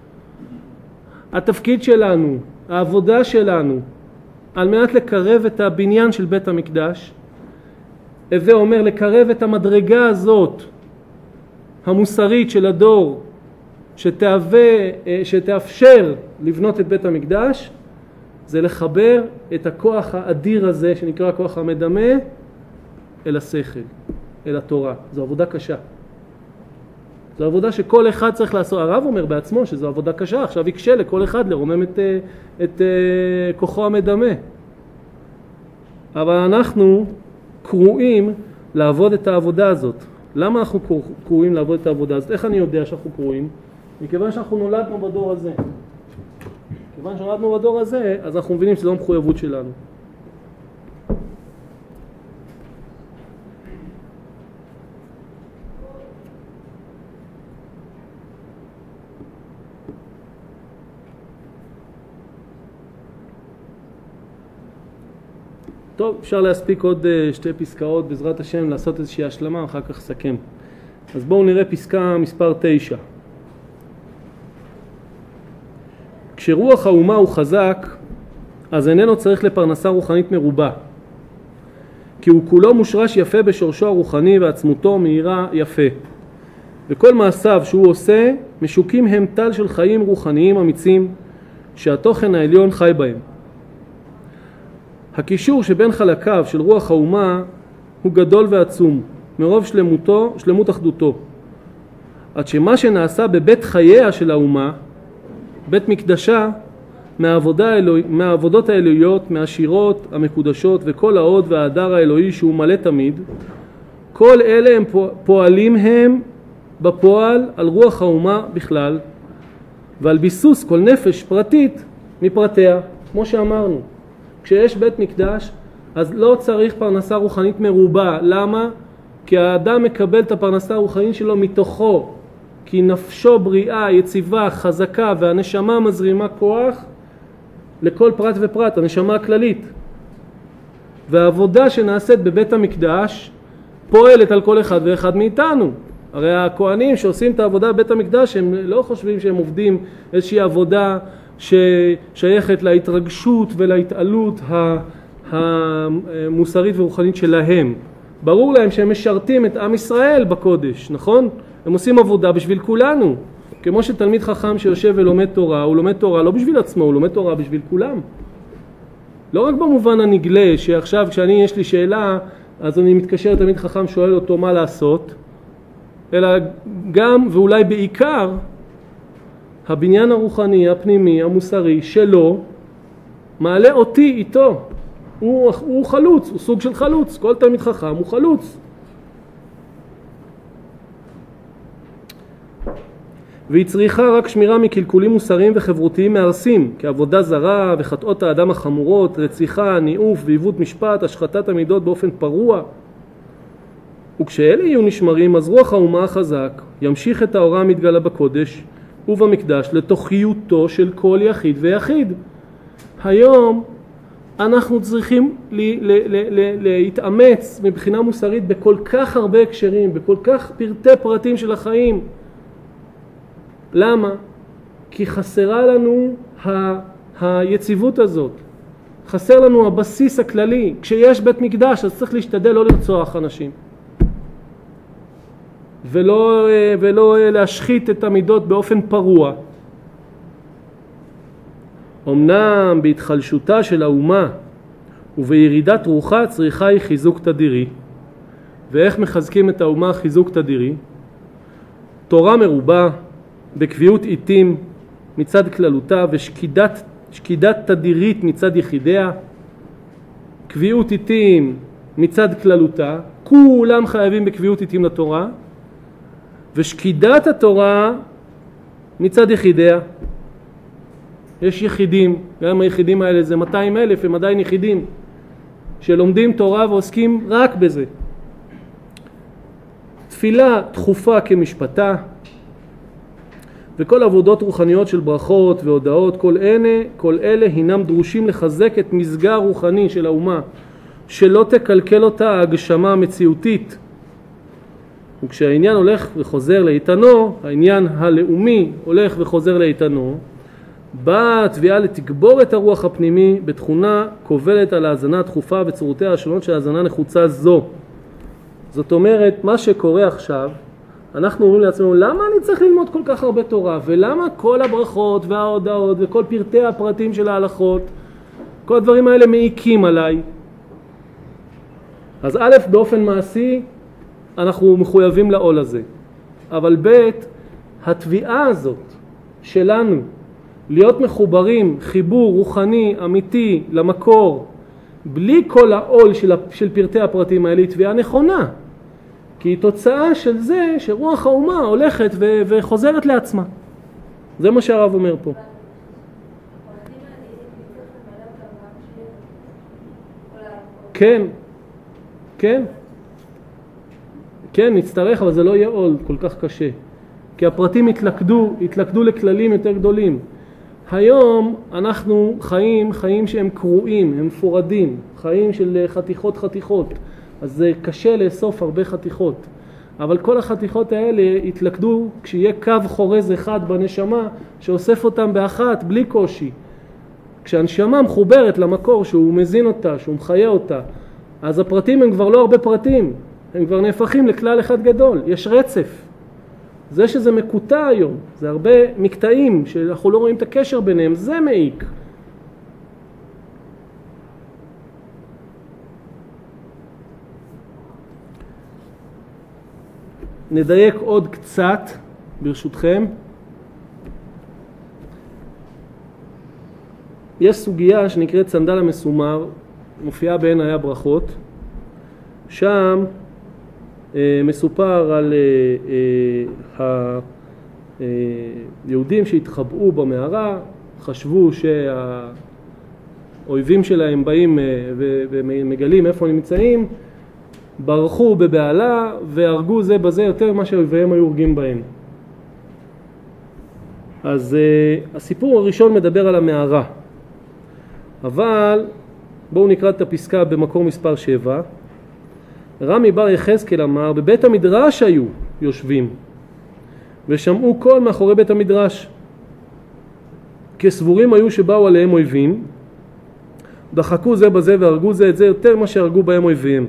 התפקיד שלנו, העבודה שלנו, על מנת לקרב את הבניין של בית המקדש, הווה אומר לקרב את המדרגה הזאת, המוסרית של הדור, שתהווה, שתאפשר לבנות את בית המקדש, זה לחבר את הכוח האדיר הזה שנקרא כוח המדמה אל השכל, אל התורה. זו עבודה קשה. זו עבודה שכל אחד צריך לעשות. הרב אומר בעצמו שזו עבודה קשה, עכשיו יקשה לכל אחד לרומם את, את, את כוחו המדמה. אבל אנחנו קרואים לעבוד את העבודה הזאת. למה אנחנו קרואים לעבוד את העבודה הזאת? איך אני יודע שאנחנו קרואים? מכיוון שאנחנו נולדנו בדור הזה. מכיוון שנולדנו בדור הזה, אז אנחנו מבינים שזו המחויבות שלנו. טוב, אפשר להספיק עוד שתי פסקאות בעזרת השם, לעשות איזושהי השלמה, אחר כך סכם. אז בואו נראה פסקה מספר תשע. כשרוח האומה הוא חזק, אז איננו צריך לפרנסה רוחנית מרובה. כי הוא כולו מושרש יפה בשורשו הרוחני ועצמותו מהירה יפה. וכל מעשיו שהוא עושה, משוקים הם טל של חיים רוחניים אמיצים, שהתוכן העליון חי בהם. הקישור שבין חלקיו של רוח האומה הוא גדול ועצום, מרוב שלמותו, שלמות אחדותו. עד שמה שנעשה בבית חייה של האומה, בית מקדשה, מהעבודה האלוהי, מהעבודות האלוהיות, מהשירות המקודשות וכל העוד וההדר האלוהי שהוא מלא תמיד, כל אלה הם פועלים הם בפועל על רוח האומה בכלל, ועל ביסוס כל נפש פרטית מפרטיה, כמו שאמרנו. כשיש בית מקדש, אז לא צריך פרנסה רוחנית מרובה. למה? כי האדם מקבל את הפרנסה הרוחנית שלו מתוכו. כי נפשו בריאה, יציבה, חזקה, והנשמה מזרימה כוח לכל פרט ופרט, הנשמה הכללית. והעבודה שנעשית בבית המקדש פועלת על כל אחד ואחד מאיתנו. הרי הכהנים שעושים את העבודה בבית המקדש, הם לא חושבים שהם עובדים איזושהי עבודה ששייכת להתרגשות ולהתעלות המוסרית ורוחנית שלהם. ברור להם שהם משרתים את עם ישראל בקודש, נכון? הם עושים עבודה בשביל כולנו. כמו שתלמיד חכם שיושב ולומד תורה, הוא לומד תורה לא בשביל עצמו, הוא לומד תורה בשביל כולם. לא רק במובן הנגלה, שעכשיו כשאני יש לי שאלה, אז אני מתקשר לתלמיד חכם, שואל אותו מה לעשות, אלא גם ואולי בעיקר, הבניין הרוחני, הפנימי, המוסרי שלו, מעלה אותי איתו. הוא, הוא חלוץ, הוא סוג של חלוץ. כל תלמיד חכם הוא חלוץ. והיא צריכה רק שמירה מקלקולים מוסריים וחברותיים מהרסים, כעבודה זרה וחטאות האדם החמורות, רציחה, ניאוף ועיוות משפט, השחתת המידות באופן פרוע. וכשאלה יהיו נשמרים, אז רוח האומה החזק ימשיך את האורה המתגלה בקודש, ובמקדש לתוכיותו של כל יחיד ויחיד. היום אנחנו צריכים לי, ל, ל, ל, להתאמץ מבחינה מוסרית בכל כך הרבה הקשרים, בכל כך פרטי פרטים של החיים. למה? כי חסרה לנו ה, היציבות הזאת. חסר לנו הבסיס הכללי. כשיש בית מקדש אז צריך להשתדל לא לרצוח אנשים. ולא, ולא להשחית את המידות באופן פרוע. אמנם בהתחלשותה של האומה ובירידת רוחה צריכה היא חיזוק תדירי. ואיך מחזקים את האומה חיזוק תדירי? תורה מרובה, בקביעות עיתים מצד כללותה ושקידת שקידת תדירית מצד יחידיה, קביעות עיתים מצד כללותה, כולם חייבים בקביעות עיתים לתורה, ושקידת התורה מצד יחידיה. יש יחידים, גם היחידים האלה זה מאתיים אלף, הם עדיין יחידים שלומדים תורה ועוסקים רק בזה. תפילה תכופה כמשפטה, וכל עבודות רוחניות של ברכות והודעות, כל אלה, כל אלה הינם דרושים לחזק את מסגר רוחני של האומה, שלא תקלקל אותה ההגשמה המציאותית. וכשהעניין הולך וחוזר לאיתנו, העניין הלאומי הולך וחוזר לאיתנו, באה התביעה לתגבור את הרוח הפנימי בתכונה כובלת על ההזנה התכופה וצורותיה השונות של ההזנה נחוצה זו. זאת אומרת, מה שקורה עכשיו, אנחנו אומרים לעצמנו, למה אני צריך ללמוד כל כך הרבה תורה? ולמה כל הברכות וההודעות וכל פרטי הפרטים של ההלכות, כל הדברים האלה מעיקים עליי? אז א', באופן מעשי, אנחנו מחויבים לעול הזה. אבל ב', התביעה הזאת שלנו, להיות מחוברים, חיבור רוחני, אמיתי, למקור, בלי כל העול של, של פרטי הפרטים האלה, היא תביעה נכונה. כי היא תוצאה של זה שרוח האומה הולכת ו- וחוזרת לעצמה. זה מה שהרב אומר פה. כן, כן, כן, נצטרך, אבל זה לא יהיה עול כל כך קשה. כי הפרטים התלכדו, התלכדו לכללים יותר גדולים. היום אנחנו חיים, חיים שהם קרועים, הם מפורדים, חיים של חתיכות חתיכות. אז זה קשה לאסוף הרבה חתיכות. אבל כל החתיכות האלה התלכדו כשיהיה קו חורז אחד בנשמה שאוסף אותם באחת בלי קושי. כשהנשמה מחוברת למקור שהוא מזין אותה, שהוא מחיה אותה, אז הפרטים הם כבר לא הרבה פרטים, הם כבר נהפכים לכלל אחד גדול, יש רצף. זה שזה מקוטע היום, זה הרבה מקטעים שאנחנו לא רואים את הקשר ביניהם, זה מעיק. נדייק עוד קצת, ברשותכם. יש סוגיה שנקראת סנדל המסומר, מופיעה בעין היה ברכות. שם אה, מסופר על אה, אה, היהודים שהתחבאו במערה, חשבו שהאויבים שלהם באים אה, ומגלים איפה הם נמצאים, ברחו בבעלה והרגו זה בזה יותר מה שאויביהם היו הורגים בהם. אז uh, הסיפור הראשון מדבר על המערה. אבל בואו נקרא את הפסקה במקור מספר שבע. רמי בר יחזקאל אמר, בבית המדרש היו יושבים ושמעו קול מאחורי בית המדרש. כסבורים היו שבאו עליהם אויבים, דחקו זה בזה והרגו זה את זה יותר מה שהרגו בהם אויביהם.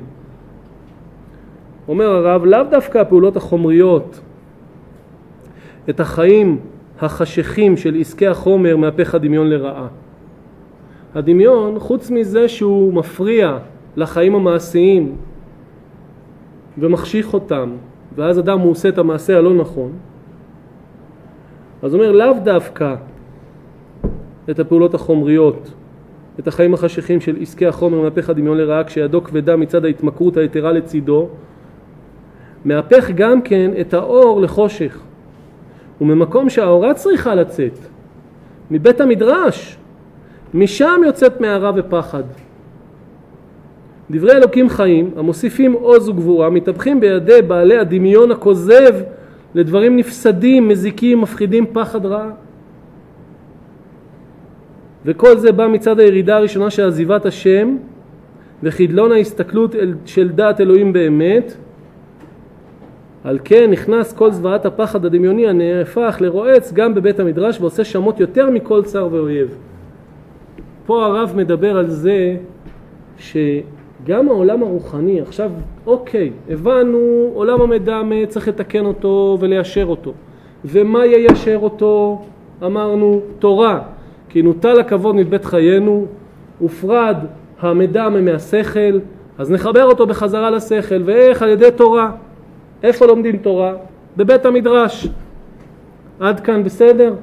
אומר הרב, לאו דווקא הפעולות החומריות, את החיים החשכים של עסקי החומר מהפך הדמיון לרעה. הדמיון, חוץ מזה שהוא מפריע לחיים המעשיים ומחשיך אותם, ואז אדם הוא עושה את המעשה הלא נכון, אז אומר לאו דווקא את הפעולות החומריות, את החיים החשכים של עסקי החומר מהפך הדמיון לרעה, כשידו כבדה מצד ההתמכרות היתרה לצידו, מהפך גם כן את האור לחושך. וממקום שהאורה צריכה לצאת, מבית המדרש, משם יוצאת מערה ופחד. דברי אלוקים חיים, המוסיפים עוז וגבורה, מתהפכים בידי בעלי הדמיון הכוזב לדברים נפסדים, מזיקים, מפחידים, פחד רע. וכל זה בא מצד הירידה הראשונה של עזיבת השם וחדלון ההסתכלות של דעת אלוהים באמת. על כן נכנס כל זוועת הפחד הדמיוני הנהפך לרועץ גם בבית המדרש ועושה שמות יותר מכל צר ואויב. פה הרב מדבר על זה שגם העולם הרוחני, עכשיו אוקיי, הבנו עולם המדמה, צריך לתקן אותו וליישר אותו. ומה יישר אותו? אמרנו תורה, כי נוטל הכבוד מבית חיינו, הופרד המדמה מהשכל, אז נחבר אותו בחזרה לשכל. ואיך? על ידי תורה. איפה לומדים תורה? בבית המדרש. עד כאן בסדר?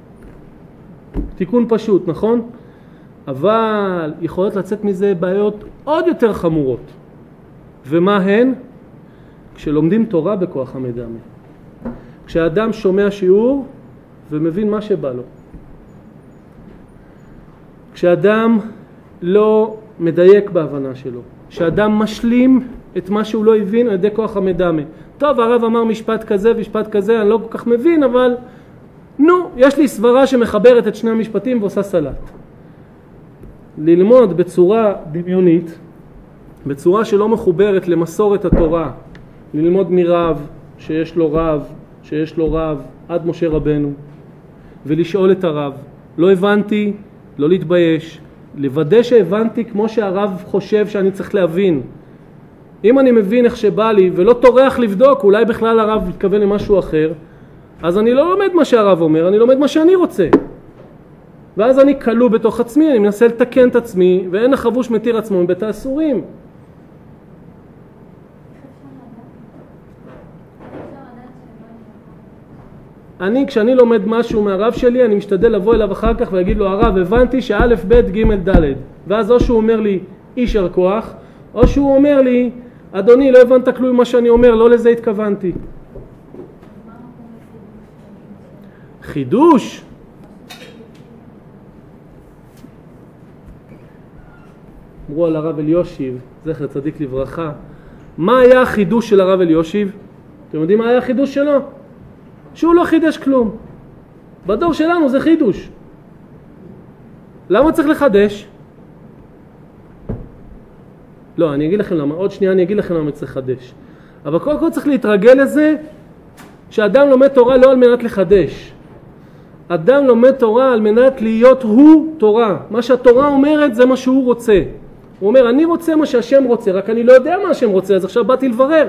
תיקון פשוט, נכון? אבל יכולות לצאת מזה בעיות עוד יותר חמורות. ומה הן? כשלומדים תורה בכוח המדמה. כשאדם שומע שיעור ומבין מה שבא לו. כשאדם לא מדייק בהבנה שלו. כשאדם משלים את מה שהוא לא הבין על ידי כוח המדמה. טוב, הרב אמר משפט כזה ומשפט כזה, אני לא כל כך מבין, אבל נו, יש לי סברה שמחברת את שני המשפטים ועושה סלט. ללמוד בצורה דמיונית, בצורה שלא מחוברת למסורת התורה, ללמוד מרב שיש לו רב, שיש לו רב עד משה רבנו, ולשאול את הרב, לא הבנתי, לא להתבייש, לוודא שהבנתי כמו שהרב חושב שאני צריך להבין. אם אני מבין איך שבא לי ולא תורח לבדוק, אולי בכלל הרב מתכוון למשהו אחר, אז אני לא לומד מה שהרב אומר, אני לומד מה שאני רוצה. ואז אני קלו בתוך עצמי, אני מנסה לתקן את עצמי, ואין החבוש מתיר עצמו מבית האסורים. אני, כשאני לומד משהו מהרב שלי, אני משתדל לבוא אליו אחר כך ולהגיד לו, הרב, הבנתי שא' ב' ג' ד'. ואז או שהוא אומר לי, אישר כוח, או שהוא אומר לי, אדוני, לא הבנת כלום מה שאני אומר, לא לזה התכוונתי. חידוש? אמרו על הרב אליושיב, זכר צדיק לברכה, מה היה החידוש של הרב אליושיב? אתם יודעים מה היה החידוש שלו? שהוא לא חידש כלום. בדור שלנו זה חידוש. למה צריך לחדש? לא, אני אגיד לכם למה, עוד שנייה אני אגיד לכם למה צריך לחדש. אבל קודם כל צריך להתרגל לזה שאדם לומד תורה לא על מנת לחדש. אדם לומד תורה על מנת להיות הוא תורה. מה שהתורה אומרת זה מה שהוא רוצה. הוא אומר, אני רוצה מה שהשם רוצה, רק אני לא יודע מה השם רוצה, אז עכשיו באתי לברר.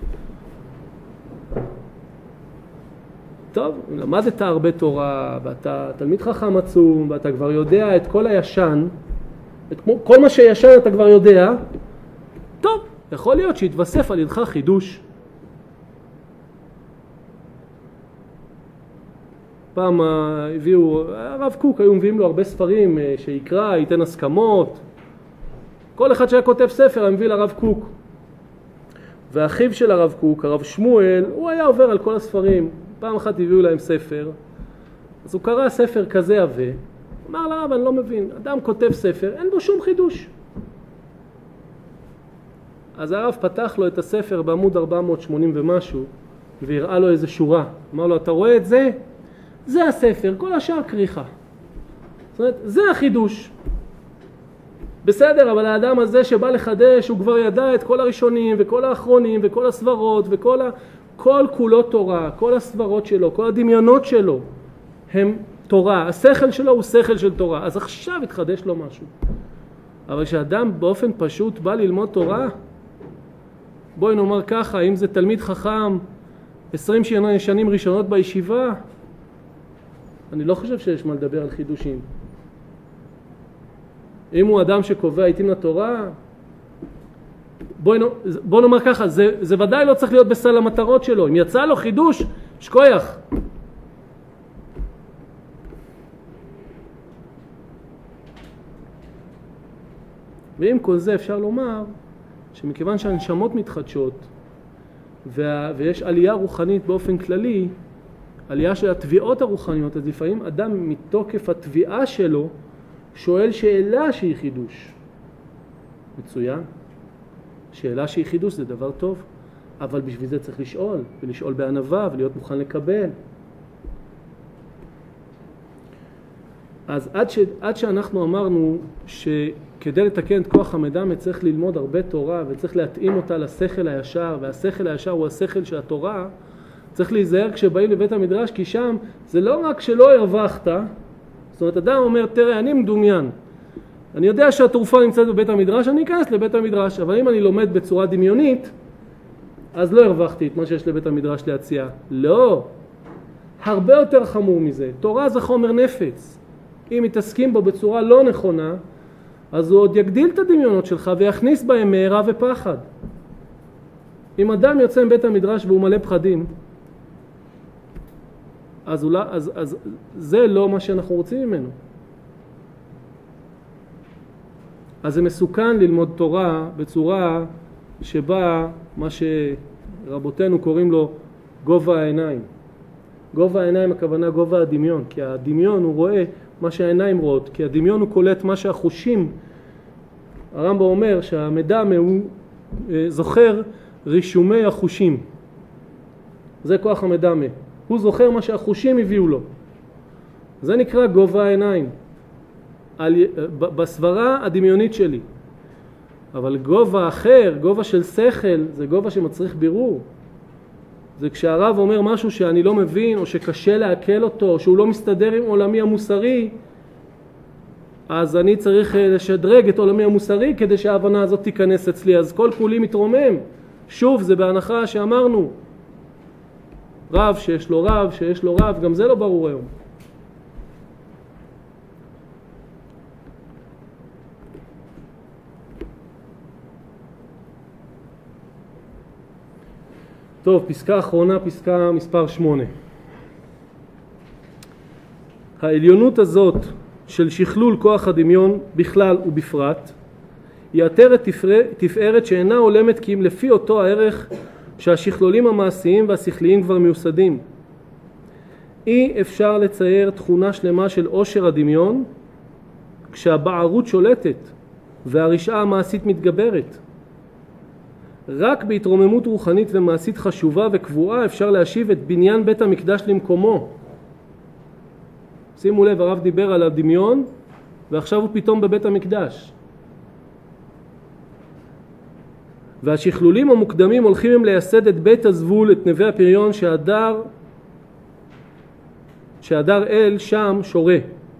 טוב, למדת הרבה תורה, ואתה תלמיד חכם עצום, ואתה כבר יודע את כל הישן, את כל מה שישן אתה כבר יודע, טוב, יכול להיות שיתווסף על ידך חידוש. פעם הביאו, הרב קוק, היו מביאים לו הרבה ספרים שיקרא, ייתן הסכמות. כל אחד שהיה כותב ספר, היה מביא לרב קוק. והאחיו של הרב קוק, הרב שמואל, הוא היה עובר על כל הספרים. פעם אחת הביאו להם ספר, אז הוא קרא ספר כזה עבה, אמר לרב, אני לא מבין, אדם כותב ספר, אין בו שום חידוש. אז הרב פתח לו את הספר בעמוד ארבע מאות שמונים ומשהו, והראה לו איזה שורה. אמר לו, אתה רואה את זה? זה הספר, כל השאר כריכה. זאת אומרת, זה החידוש. בסדר, אבל האדם הזה שבא לחדש, הוא כבר ידע את כל הראשונים וכל האחרונים וכל הסברות וכל ה... כל כולו תורה, כל הסברות שלו, כל הדמיונות שלו הם תורה. השכל שלו הוא שכל של תורה. אז עכשיו התחדש לו משהו. אבל כשאדם באופן פשוט בא ללמוד תורה, בואי נאמר ככה, אם זה תלמיד חכם עשרים שנים ראשונות בישיבה, אני לא חושב שיש מה לדבר על חידושים. אם הוא אדם שקובע עיתים לתורה, בוא, בוא נאמר ככה, זה, זה ודאי לא צריך להיות בסל המטרות שלו. אם יצא לו חידוש, שכוייך. ועם כל זה אפשר לומר שמכיוון שהנשמות מתחדשות וה, ויש עלייה רוחנית באופן כללי, עלייה של התביעות הרוחניות, אז לפעמים אדם מתוקף התביעה שלו שואל שאלה שהיא חידוש. מצוין. שאלה שהיא חידוש זה דבר טוב, אבל בשביל זה צריך לשאול, ולשאול בענווה, ולהיות מוכן לקבל. אז עד, ש, עד שאנחנו אמרנו שכדי לתקן את כוח המדמה צריך ללמוד הרבה תורה, וצריך להתאים אותה לשכל הישר, והשכל הישר הוא השכל של התורה, צריך להיזהר כשבאים לבית המדרש, כי שם זה לא רק שלא הרווחת, זאת אומרת, אדם אומר, תראה, אני מדומיין, אני יודע שהתרופה נמצאת בבית המדרש, אני אכנס לבית המדרש, אבל אם אני לומד בצורה דמיונית, אז לא הרווחתי את מה שיש לבית המדרש להציע. לא, הרבה יותר חמור מזה. תורה זה חומר נפץ. אם מתעסקים בו בצורה לא נכונה, אז הוא עוד יגדיל את הדמיונות שלך ויכניס בהם מהרה ופחד. אם אדם יוצא מבית המדרש והוא מלא פחדים, אז, אולי, אז, אז זה לא מה שאנחנו רוצים ממנו. אז זה מסוכן ללמוד תורה בצורה שבה מה שרבותינו קוראים לו גובה העיניים. גובה העיניים הכוונה גובה הדמיון, כי הדמיון הוא רואה מה שהעיניים רואות, כי הדמיון הוא קולט מה שהחושים. הרמב"ם אומר שהמדמה הוא זוכר רישומי החושים. זה כוח המדמה. הוא זוכר מה שהחושים הביאו לו. זה נקרא גובה העיניים. על, בסברה הדמיונית שלי. אבל גובה אחר, גובה של שכל, זה גובה שמצריך בירור. זה כשהרב אומר משהו שאני לא מבין, או שקשה לעכל אותו, או שהוא לא מסתדר עם עולמי המוסרי, אז אני צריך לשדרג את עולמי המוסרי כדי שההבנה הזאת תיכנס אצלי. אז כל כולי מתרומם. שוב, זה בהנחה שאמרנו, רב שיש לו רב, שיש לו רב, גם זה לא ברור היום. טוב, פסקה אחרונה, פסקה מספר שמונה. העליונות הזאת של שכלול כוח הדמיון בכלל ובפרט, היא עטרת תפארת שאינה עולמת כי אם לפי אותו הערך שהשכלולים המעשיים והשכליים כבר מיוסדים. אי אפשר לצייר תכונה שלמה של עושר הדמיון כשהבערות שולטת והרשעה המעשית מתגברת. רק בהתרוממות רוחנית ומעשית חשובה וקבועה אפשר להשיב את בניין בית המקדש למקומו. שימו לב, הרב דיבר על הדמיון ועכשיו הוא פתאום בבית המקדש. והשכלולים המוקדמים הולכים הם לייסד את בית הזבול, את נווה הפריון שהדר, שהדר אל שם שורה.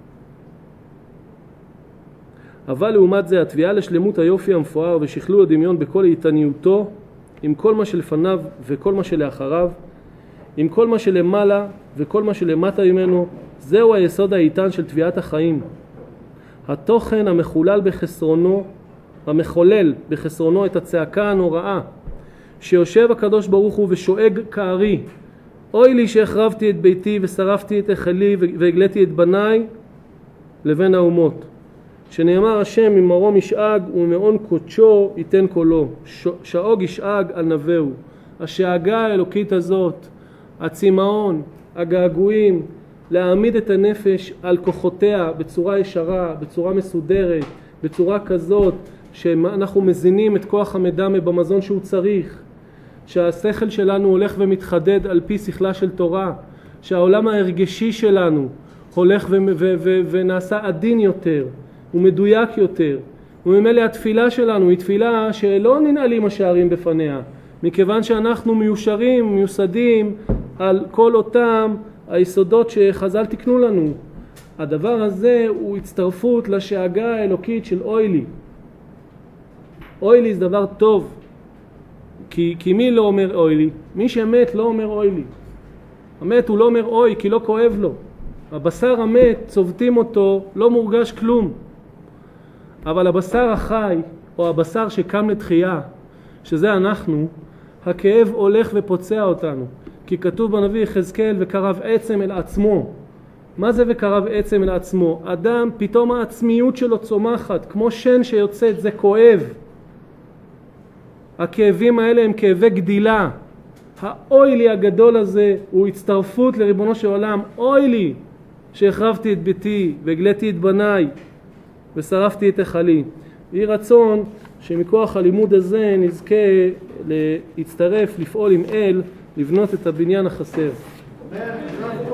אבל לעומת זה התביעה לשלמות היופי המפואר ושכלול הדמיון בכל איתניותו, עם כל מה שלפניו וכל מה שלאחריו, עם כל מה שלמעלה וכל מה שלמטה ממנו, זהו היסוד האיתן של תביעת החיים. התוכן המחולל בחסרונו, המחולל בחסרונו את הצעקה הנוראה, שיושב הקדוש ברוך הוא ושואג כארי, אוי לי שהחרבתי את ביתי ושרפתי את החלי והגליתי את בניי לבין האומות. שנאמר השם ממרום ישאג וממעון קודשו ייתן קולו. שאוג ישאג על נבהו. השאגה האלוקית הזאת, הצמאון, הגעגועים, להעמיד את הנפש על כוחותיה בצורה ישרה, בצורה מסודרת, בצורה כזאת שאנחנו מזינים את כוח המדמה במזון שהוא צריך, שהשכל שלנו הולך ומתחדד על פי שכלה של תורה, שהעולם ההרגשי שלנו הולך ו- ו- ו- ונעשה עדין יותר ומדויק יותר, וממילא התפילה שלנו היא תפילה שלא ננעלים השערים בפניה, מכיוון שאנחנו מיושרים, מיוסדים על כל אותם היסודות שחז"ל תקנו לנו. הדבר הזה הוא הצטרפות לשאגה האלוקית של אוי לי. אוי לי זה דבר טוב, כי, כי מי לא אומר אוי לי? מי שמת לא אומר אוי לי. המת הוא לא אומר אוי כי לא כואב לו. הבשר המת, צובטים אותו, לא מורגש כלום. אבל הבשר החי, או הבשר שקם לתחייה, שזה אנחנו, הכאב הולך ופוצע אותנו. כי כתוב בנביא יחזקאל וקרב עצם אל עצמו. מה זה וקרב עצם אל עצמו? אדם, פתאום העצמיות שלו צומחת, כמו שן שיוצאת, זה כואב. הכאבים האלה הם כאבי גדילה. האוי לי הגדול הזה הוא הצטרפות לריבונו של עולם. אוי לי שהחרבתי את ביתי והגליתי את בניי ושרפתי את החלי. יהי רצון שמכוח הלימוד הזה נזכה להצטרף, לפעול עם אל, לבנות את הבניין החסר.